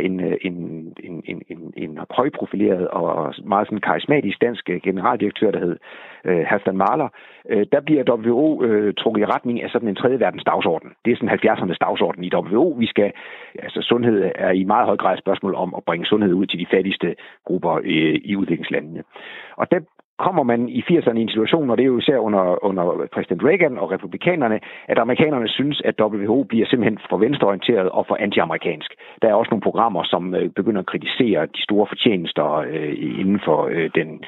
en højprofileret og meget sådan karismatisk dansk generaldirektør, der hed Hassan Mahler. Der bliver WHO trukket i retning af sådan en tredje verdens dagsorden. Det er sådan 70'ernes dagsorden i WHO. Sundhed er i meget høj grad et spørgsmål om at bringe sundhed ud til de fattigste grupper i udviklingslandene. Og der kommer man i 80'erne i en situation, og det er jo især under præsident Reagan og republikanerne, at amerikanerne synes, at WHO bliver simpelthen for venstreorienteret og for anti-amerikansk. Der er også nogle programmer, som begynder at kritisere de store fortjenester inden for den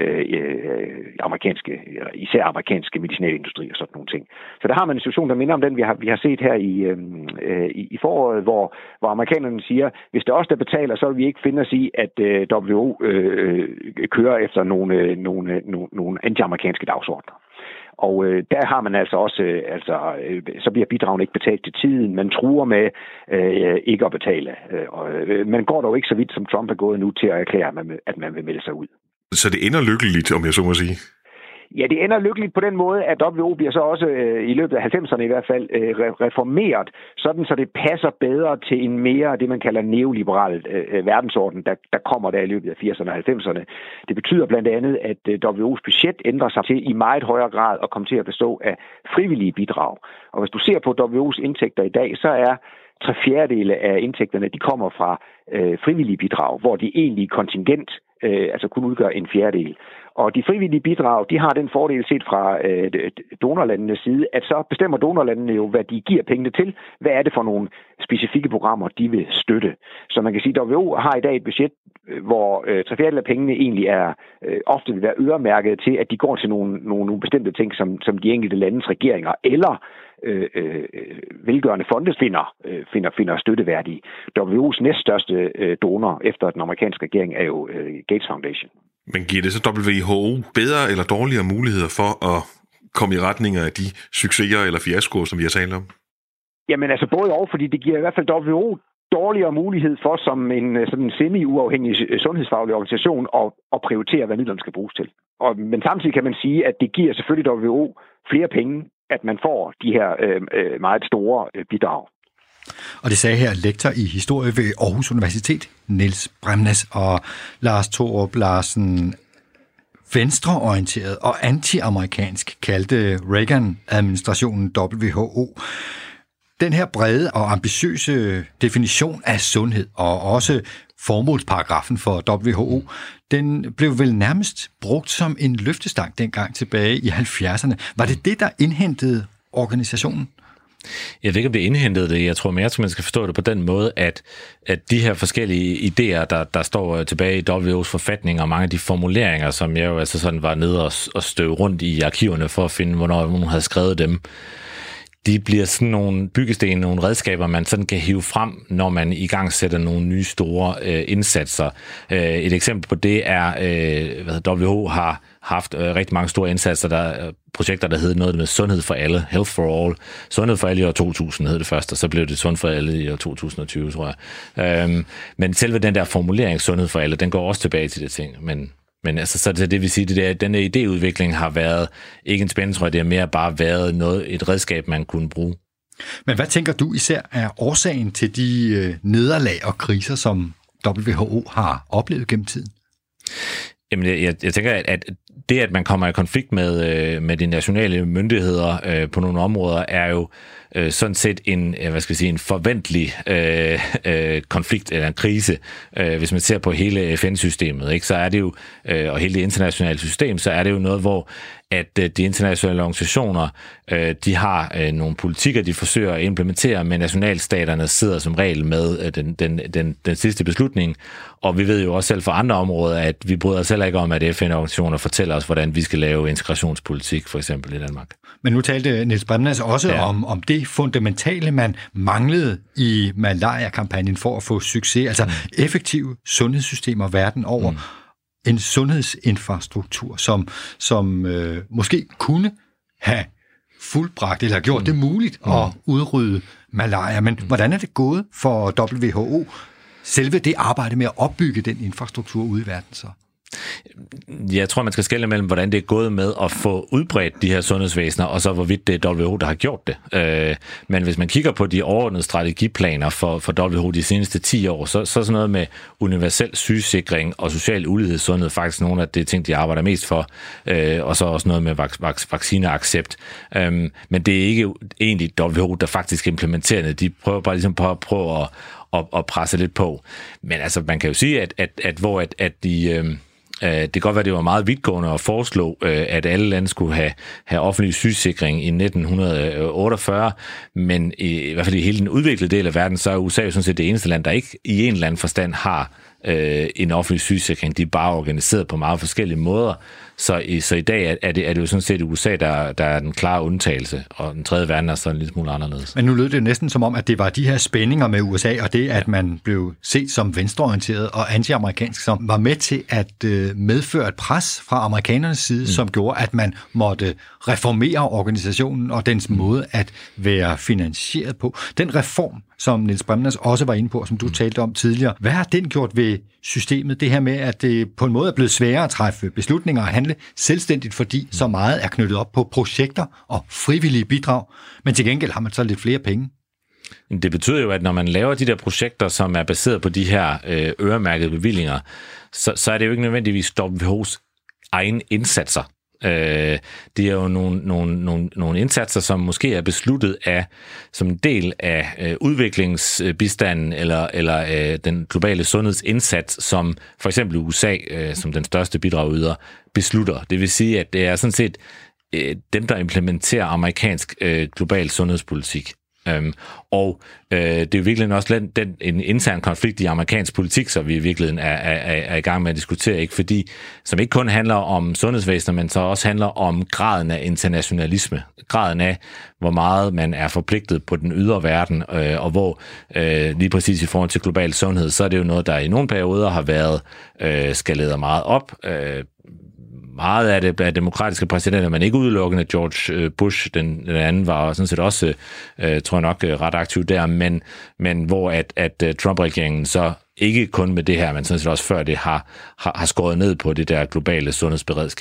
især amerikanske medicinalindustri og sådan nogle ting. Så der har man en situation, der minder om den, vi har set her i foråret, hvor amerikanerne siger, hvis det er os, der betaler, så vil vi ikke finde os i, at WHO kører efter nogle anti-amerikanske dagsordner. Og der har man altså også, så bliver bidragen ikke betalt til tiden, man truer med ikke at betale. Man går dog ikke så vidt, som Trump er gået nu til at erklære, at man vil melde sig ud. Så det ender lykkeligt, om jeg så må sige? Ja, det ender lykkeligt på den måde, at WHO bliver så også i løbet af 90'erne i hvert fald reformeret, sådan så det passer bedre til en mere, det man kalder neoliberal verdensorden, der kommer der i løbet af 80'erne og 90'erne. Det betyder blandt andet, at WHO's budget ændrer sig til i meget højere grad at komme til at bestå af frivillige bidrag. Og hvis du ser på WHO's indtægter i dag, så er 3/4 af indtægterne, de kommer fra frivillige bidrag, hvor de egentlige kontingent kun udgør 1/4. Og de frivillige bidrag, de har den fordel set fra donorlandenes side, at så bestemmer donorlandene jo, hvad de giver pengene til. Hvad er det for nogle specifikke programmer, de vil støtte? Så man kan sige, at WHO har i dag et budget, hvor 3/4 af pengene egentlig er ofte vil være øremærket til, at de går til nogle bestemte ting, som de enkelte landes regeringer eller velgørende fonde finder støtteværdige. WHO's næststørste donor efter den amerikanske regering er jo Gates Foundation. Men giver det så WHO bedre eller dårligere muligheder for at komme i retning af de succeser eller fiaskoer, som vi har talt om? Jamen altså både og, fordi det giver i hvert fald WHO dårligere mulighed for som en sådan semi-uafhængig sundhedsfaglig organisation at prioritere, hvad midlerne skal bruges til. Men samtidig kan man sige, at det giver selvfølgelig WHO flere penge at man får de her meget store bidrag. Og det sagde her lektor i historie ved Aarhus Universitet, Niels Bremnes, og Lars Thorup Larsen. Venstreorienteret og anti-amerikansk kaldte Reagan-administrationen WHO. Den her brede og ambitiøse definition af sundhed, og også formålsparagrafen for WHO, den blev vel nærmest brugt som en løftestang dengang tilbage i 70'erne. Var det det, der indhentede organisationen? Jeg ved ikke, om det indhentede det. Jeg tror mere, at man skal forstå det på den måde, at de her forskellige idéer, der står tilbage i WHO's forfatning, og mange af de formuleringer, som jeg jo altså sådan var nede og støve rundt i arkiverne for at finde, hvornår nogen havde skrevet dem, de bliver sådan nogle byggesten, nogle redskaber, man sådan kan hive frem, når man i gang sætter nogle nye store indsatser. Et eksempel på det er, WHO har haft rigtig mange store indsatser, projekter, der hed noget med sundhed for alle, health for all. Sundhed for alle i år 2000 hed det først, og så blev det sund for alle i år 2020, tror jeg. Men selve den der formulering, sundhed for alle, den går også tilbage til det ting, men altså, så det vil sige, at den her idéudvikling har været ikke en spændetrøje, det har mere bare været et redskab, man kunne bruge. Men hvad tænker du især er årsagen til de nederlag og kriser, som WHO har oplevet gennem tiden? Jamen, jeg tænker, at det, at man kommer i konflikt med de nationale myndigheder på nogle områder, er jo sådan set en forventelig konflikt eller en krise. Hvis man ser på hele FN-systemet, ikke, så er det jo, og hele det internationale system, så er det jo noget, hvor at de internationale organisationer, de har nogle politikker, de forsøger at implementere, men nationalstaterne sidder som regel med den sidste beslutning. Og vi ved jo også selv fra andre områder, at vi bryder os heller ikke om, at FN-organisationer fortæller os, hvordan vi skal lave integrationspolitik, for eksempel i Danmark. Men nu talte Niels Bremnes også om det fundamentale, man manglede i malaria-kampagnen for at få succes, altså effektive sundhedssystemer verden over. En sundhedsinfrastruktur, som måske kunne have fuldbragt eller gjort det muligt at udrydde malaria. Men hvordan er det gået for WHO, selve det arbejde med at opbygge den infrastruktur ude i verden så? Jeg tror, man skal skelne mellem, hvordan det er gået med at få udbredt de her sundhedsvæsener, og så hvorvidt det er WHO, der har gjort det. Men hvis man kigger på de overordnede strategiplaner for WHO de seneste 10 år, så sådan noget med universel sygesikring og social ulighedssundhed faktisk nogle af de ting, de arbejder mest for, og så også noget med vaccineaccept. Men det er ikke egentlig WHO, der faktisk implementerer det. De prøver bare ligesom på at presse lidt på. Men altså, man kan jo sige, at det kan godt være, det var meget vidtgående at foreslå, at alle lande skulle have offentlig sygesikring i 1948, men i hvert fald i hele den udviklede del af verden, så er USA jo sådan set det eneste land, der ikke i en eller anden forstand har en offentlig sygesikring. De er bare organiseret på meget forskellige måder. Så i dag er det jo sådan set USA, der er den klare undtagelse, og den tredje verden er sådan en lille smule anderledes. Men nu lød det næsten som om, at det var de her spændinger med USA, og det, at man blev set som venstreorienteret og anti-amerikansk, som var med til at medføre et pres fra amerikanernes side, som gjorde, at man måtte reformere organisationen og dens måde at være finansieret på. Den reform, som Niels Bremnes også var inde på, som du talte om tidligere, hvad har den gjort ved systemet? Det her med, at det på en måde er blevet sværere at træffe beslutninger og handle selvstændigt, fordi så meget er knyttet op på projekter og frivillige bidrag, men til gengæld har man så lidt flere penge. Det betyder jo, at når man laver de der projekter, som er baseret på de her øremærkede bevillinger, så er det jo ikke nødvendigvis WHO's egen indsatser. Det er jo nogle indsatser, som måske er besluttet som en del af udviklingsbistanden eller den globale sundhedsindsats, som for eksempel USA, som den største bidragyder, beslutter. Det vil sige, at det er sådan set dem, der implementerer amerikansk global sundhedspolitik. Og det er jo virkelig også en intern konflikt i amerikansk politik, så vi i virkeligheden er i gang med at diskutere, ikke? Fordi, som ikke kun handler om sundhedsvæsenet, men så også handler om graden af internationalisme, graden af, hvor meget man er forpligtet på den ydre verden, og hvor lige præcis i forhold til global sundhed, så er det jo noget, der i nogle perioder har været skaleret meget op. Meget af det er demokratiske præsidenter, men ikke udelukkende. George Bush, den anden, var sådan set også, tror jeg nok, ret aktiv der, men hvor at Trump-regeringen så ikke kun med det her, men sådan set også før det har skåret ned på det der globale sundhedsberedskab.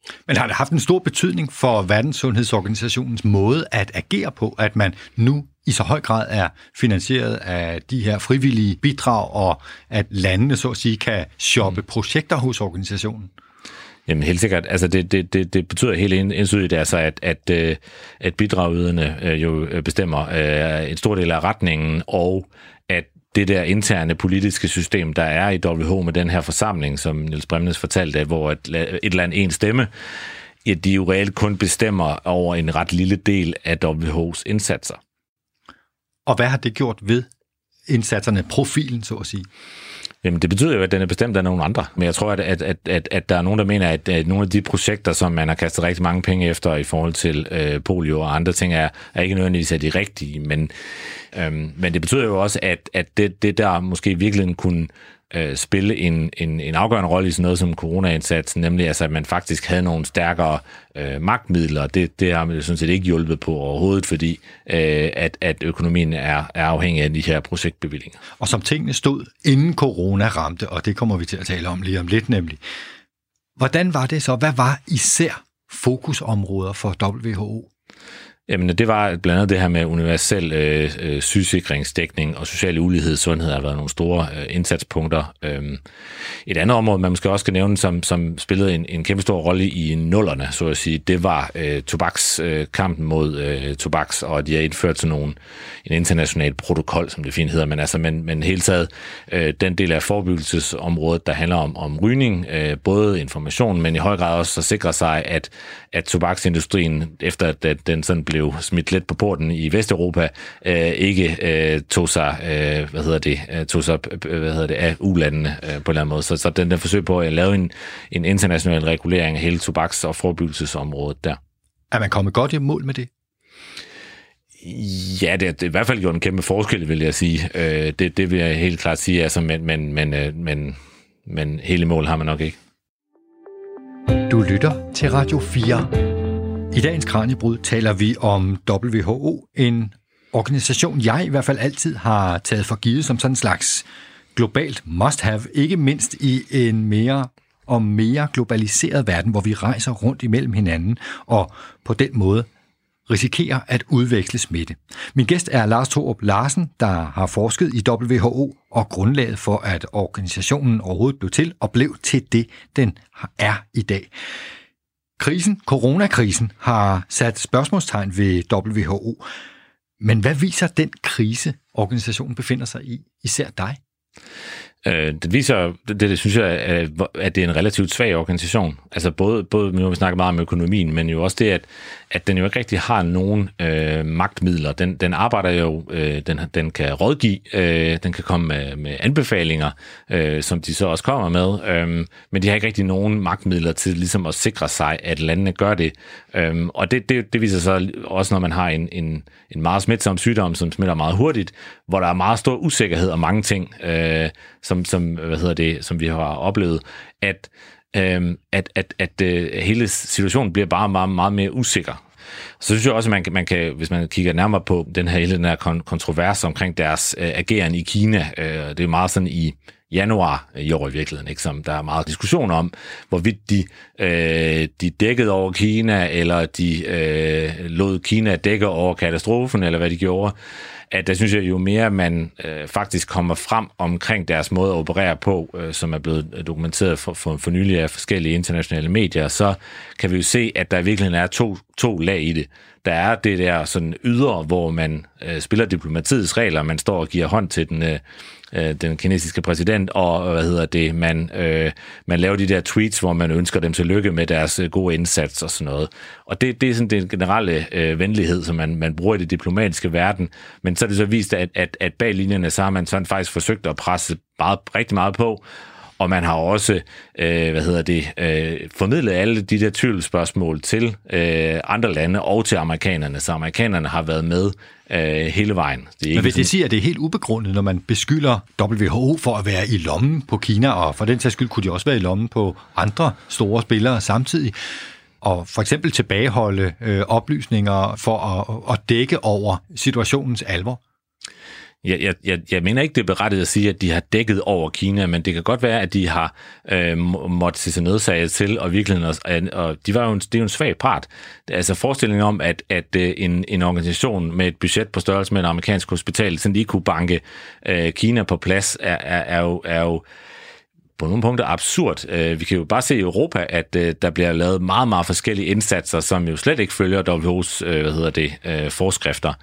Men har det haft en stor betydning for Verdenssundhedsorganisationens måde at agere på, at man nu i så høj grad er finansieret af de her frivillige bidrag, og at landene så at sige kan shoppe projekter hos organisationen? Jamen helt sikkert. Altså det betyder helt entydigt, altså at bidragyderne jo bestemmer en stor del af retningen, og at det der interne politiske system, der er i WHO med den her forsamling, som Niels Bremnes fortalte, hvor et land en stemme, at de jo reelt kun bestemmer over en ret lille del af WHO's indsatser. Og hvad har det gjort ved indsatserne, profilen, så at sige? Jamen, det betyder jo, at den er bestemt af nogle andre. Men jeg tror, at der er nogen, der mener, at nogle af de projekter, som man har kastet rigtig mange penge efter i forhold til polio og andre ting, er ikke nødvendigvis de rigtige. Men det betyder jo også, at det der måske virkelig kunne spille en afgørende rolle i sådan noget som coronaindsatsen, nemlig altså, at man faktisk havde nogle stærkere magtmidler. Det har man jo sådan set ikke hjulpet på overhovedet, fordi at økonomien er afhængig af de her projektbevillinger. Og som tingene stod inden corona ramte, og det kommer vi til at tale om lige om lidt nemlig. Hvordan var det så? Hvad var især fokusområder for WHO? Jamen, det var blandt andet det her med universel sygesikringsdækning og social ulighed. Sundhed har været nogle store indsatspunkter. Et andet område, man måske også skal nævne, som spillede en kæmpe stor rolle i nullerne, så at sige, det var tobakskampen mod tobaks, og de har indført sådan en international protokol, som det fint hedder, men hele taget den del af forebyggelsesområdet, der handler om rygning, både information, men i høj grad også at sikre sig, at tobaksindustrien, efter at den sådan blev smidt lidt på porten i Vesteuropa, ikke tog sig af ulandene på en eller anden måde. Så den der forsøg på at lave en international regulering af hele tobaks- og forebyggelsesområdet der. Er man kommet godt i mål med det? Ja, det er i hvert fald gjort en kæmpe forskel, vil jeg sige. Det vil jeg helt klart sige, altså, men hele mål har man nok ikke. Du lytter til Radio 4. I dagens Kraniebrud taler vi om WHO, en organisation, jeg i hvert fald altid har taget for givet som sådan en slags globalt must-have, ikke mindst i en mere globaliseret verden, hvor vi rejser rundt imellem hinanden, og på den måde risikerer at udveksle smitte. Min gæst er Lars Thorup Larsen, der har forsket i WHO og grundlaget for, at organisationen overhovedet blev til og blev til det, den er i dag. Coronakrisen, har sat spørgsmålstegn ved WHO. Men hvad viser den krise, organisationen befinder sig i, især dig? Det viser, det synes jeg, at det er en relativt svag organisation. Altså både nu har vi snakket meget om økonomien, men jo også det, at den jo ikke rigtig har nogen magtmidler. Den arbejder jo, den kan rådgive, den kan komme med anbefalinger, som de så også kommer med, men de har ikke rigtig nogen magtmidler til ligesom at sikre sig, at landene gør det. Og det viser sig også, når man har en meget smitsom sygdom, som smitter meget hurtigt, hvor der er meget stor usikkerhed om mange ting, som vi har oplevet, at hele situationen bliver bare meget, meget mere usikker. Så synes jeg også, at man kan, hvis man kigger nærmere på den her kontrovers omkring deres ageren i Kina, det er meget sådan i januar i år i virkeligheden, ikke? Som der er meget diskussion om, hvorvidt de dækkede over Kina, eller de lod Kina dække over katastrofen, eller hvad de gjorde. At der synes jeg, jo mere man faktisk kommer frem omkring deres måde at operere på, som er blevet dokumenteret for nylig af forskellige internationale medier, så kan vi jo se, at der virkelig er to lag i det. Der er det der sådan ydre, hvor man spiller diplomatiets regler, man står og giver hånd til den kinesiske præsident, og man laver de der tweets, hvor man ønsker dem til lykke med deres gode indsats og sådan noget. Og det er sådan den generelle venlighed, som man bruger i det diplomatiske verden, men så er det så vist, at bag linjerne, så har man sådan faktisk forsøgt at presse rigtig meget på, og man har også formidlet alle de der tvivlsspørgsmål til andre lande og til amerikanerne, så amerikanerne har været med hele vejen. Men vil det sige, at det er helt ubegrundet, når man beskylder WHO for at være i lommen på Kina, og for den sags skyld kunne de også være i lommen på andre store spillere samtidig, og for eksempel tilbageholde oplysninger for at dække over situationens alvor? Jeg mener ikke, det er berettiget at sige, at de har dækket over Kina, men det kan godt være, at de har måttet se sig nødsaget til, og virkeligheden, og det er jo en svag part. Altså forestillingen om, at en organisation med et budget på størrelse med et amerikansk hospital, sådan lige kunne banke Kina på plads, er jo på nogle punkter absurd. Vi kan jo bare se i Europa, at der bliver lavet meget, meget forskellige indsatser, som jo slet ikke følger WHO's forskrifter.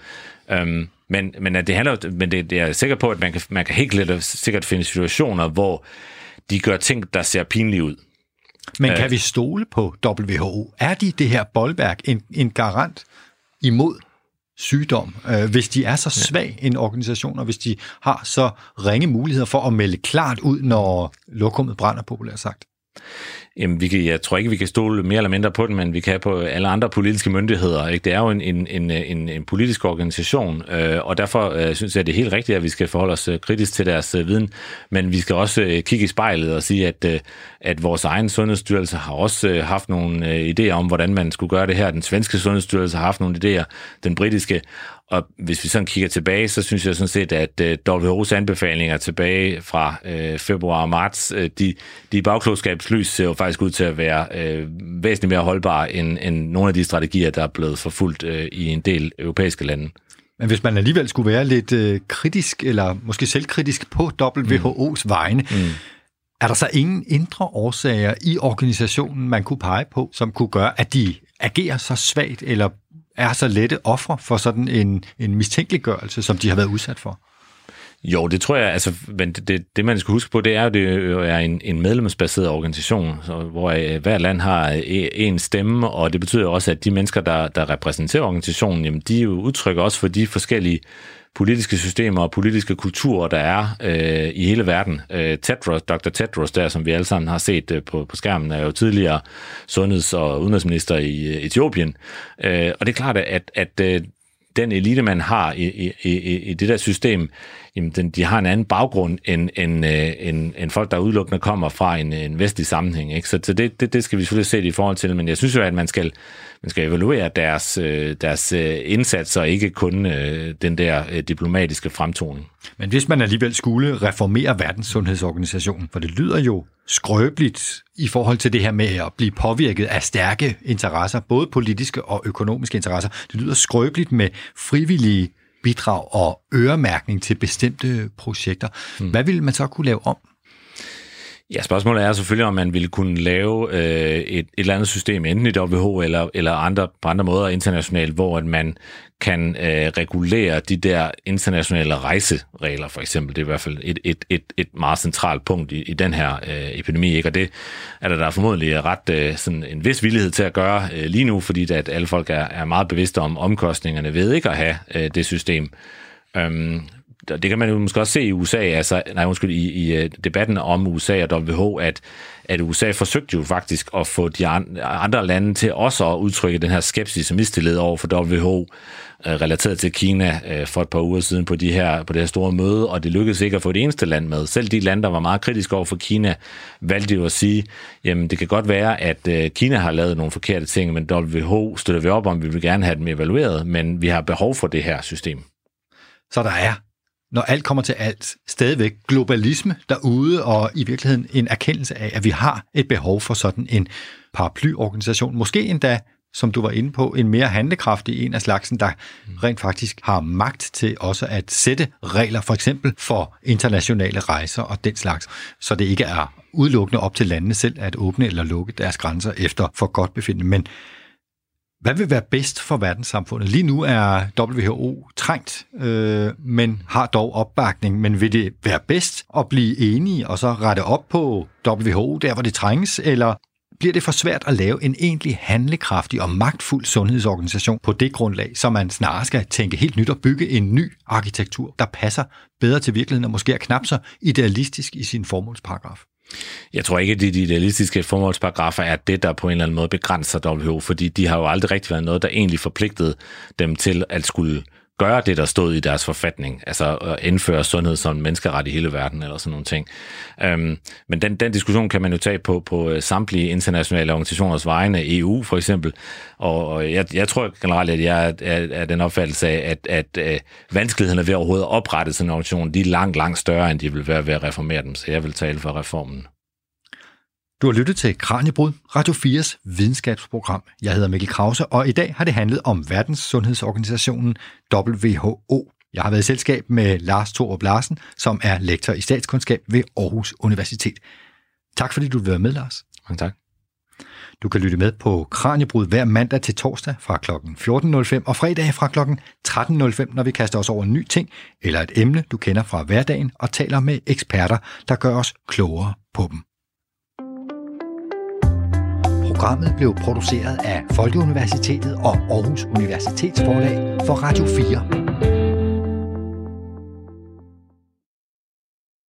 Men det handler, men det er jeg sikker på, at man kan helt sikkert finde situationer, hvor de gør ting, der ser pinlige ud. Men kan vi stole på WHO? Er de det her boldværk en garant imod sygdom, hvis de er så svag en organisation, og hvis de har så ringe muligheder for at melde klart ud, når lokummet brænder, populært sagt? Jamen, jeg tror ikke, vi kan stole mere eller mindre på den, men vi kan på alle andre politiske myndigheder. Ikke? Det er jo en politisk organisation, og derfor synes jeg, det er helt rigtigt, at vi skal forholde os kritisk til deres viden, men vi skal også kigge i spejlet og sige, at vores egen sundhedsstyrelse har også haft nogle idéer om, hvordan man skulle gøre det her. Den svenske sundhedsstyrelse har haft nogle idéer, den britiske. Og hvis vi sådan kigger tilbage, så synes jeg sådan set, at WHO's anbefalinger tilbage fra februar og marts, de bagklogskabslys ser jo faktisk ud til at være væsentligt mere holdbare end nogle af de strategier, der er blevet forfulgt i en del europæiske lande. Men hvis man alligevel skulle være lidt kritisk, eller måske selvkritisk på WHO's vegne, er der så ingen indre årsager i organisationen, man kunne pege på, som kunne gøre, at de agerer så svagt, eller er så lette ofre for sådan en mistænkeliggørelse, som de har været udsat for? Jo, det tror jeg, altså, men det man skal huske på, det er jo, det er en medlemsbaseret organisation, hvor hver land har en stemme, og det betyder også, at de mennesker, der repræsenterer organisationen, jamen, de jo udtrykker også for de forskellige politiske systemer og politiske kulturer, der er i hele verden. Dr. Tedros, der som vi alle sammen har set på skærmen, er jo tidligere sundheds- og udenrigsminister i Etiopien. Og det er klart, at den elite, man har i det der system, jamen de har en anden baggrund end folk, der udelukkende kommer fra en vestlig sammenhæng. Ikke? Så det skal vi selvfølgelig se i forhold til, men jeg synes jo, at man skal evaluere deres indsatser, og ikke kun den der diplomatiske fremtoning. Men hvis man alligevel skulle reformere Verdenssundhedsorganisationen, for det lyder jo skrøbeligt i forhold til det her med at blive påvirket af stærke interesser, både politiske og økonomiske interesser. Det lyder skrøbeligt med frivillige bidrag og øremærkning til bestemte projekter. Hvad ville man så kunne lave om? Ja, spørgsmålet er selvfølgelig, om man ville kunne lave et eller andet system, enten i WHO eller på andre måder internationalt, hvor man kan regulere de der internationale rejseregler, for eksempel. Det er i hvert fald et meget centralt punkt i den her epidemi, ikke? Og det er der formodentlig ret sådan en vis villighed til at gøre lige nu, fordi at alle folk er meget bevidste om omkostningerne ved ikke at have det system. Det kan man jo måske også se i USA, i debatten om USA og WHO, at USA forsøgte jo faktisk at få de andre lande til også at udtrykke den her skepsis og mistillid over for WHO, relateret til Kina for et par uger siden på det her store møde, og det lykkedes ikke at få det eneste land med. Selv de lande, der var meget kritiske over for Kina, valgte jo at sige, jamen det kan godt være, at Kina har lavet nogle forkerte ting, men WHO støtter vi op om, vi vil gerne have dem evalueret, men vi har behov for det her system. Så der er, når alt kommer til alt, stadigvæk globalisme derude, og i virkeligheden en erkendelse af, at vi har et behov for sådan en paraplyorganisation. Måske endda, som du var inde på, en mere handlekraftig en af slagsen, der rent faktisk har magt til også at sætte regler, for eksempel for internationale rejser og den slags, så det ikke er udelukkende op til landene selv at åbne eller lukke deres grænser efter forgodtbefindende. Men hvad vil være bedst for verdenssamfundet? Lige nu er WHO trængt, men har dog opbakning. Men vil det være bedst at blive enige og så rette op på WHO, der hvor det trænges? Eller bliver det for svært at lave en egentlig handlekraftig og magtfuld sundhedsorganisation på det grundlag, så man snarere skal tænke helt nyt og bygge en ny arkitektur, der passer bedre til virkeligheden og måske er knap så idealistisk i sin formålsparagraf? Jeg tror ikke, at de idealistiske formålsparagrafer er det, der på en eller anden måde begrænser WHO, fordi de har jo aldrig rigtig været noget, der egentlig forpligtede dem til at skulle gøre det, der stod i deres forfatning, altså at indføre sundhed som en menneskeret i hele verden, eller sådan nogle ting. Men den diskussion kan man jo tage på samtlige internationale organisationers vegne, EU for eksempel, og jeg tror generelt, at jeg er den opfattelse af, at vanskelighederne ved overhovedet at oprette sådan en organisation, de er langt større, end de vil være ved at reformere dem, så jeg vil tale for reformen. Du har lyttet til Kraniebrud, Radio 4's videnskabsprogram. Jeg hedder Mikkel Krause, og i dag har det handlet om Verdenssundhedsorganisationen WHO. Jeg har været i selskab med Lars Thorup Larsen, som er lektor i statskundskab ved Aarhus Universitet. Tak fordi du vil være med, Lars. Mange tak. Du kan lytte med på Kraniebrud hver mandag til torsdag fra kl. 14.05 og fredag fra kl. 13.05, når vi kaster os over en ny ting eller et emne, du kender fra hverdagen, og taler med eksperter, der gør os klogere på dem. Programmet blev produceret af Folkeuniversitetet og Aarhus Universitetsforlag for Radio 4.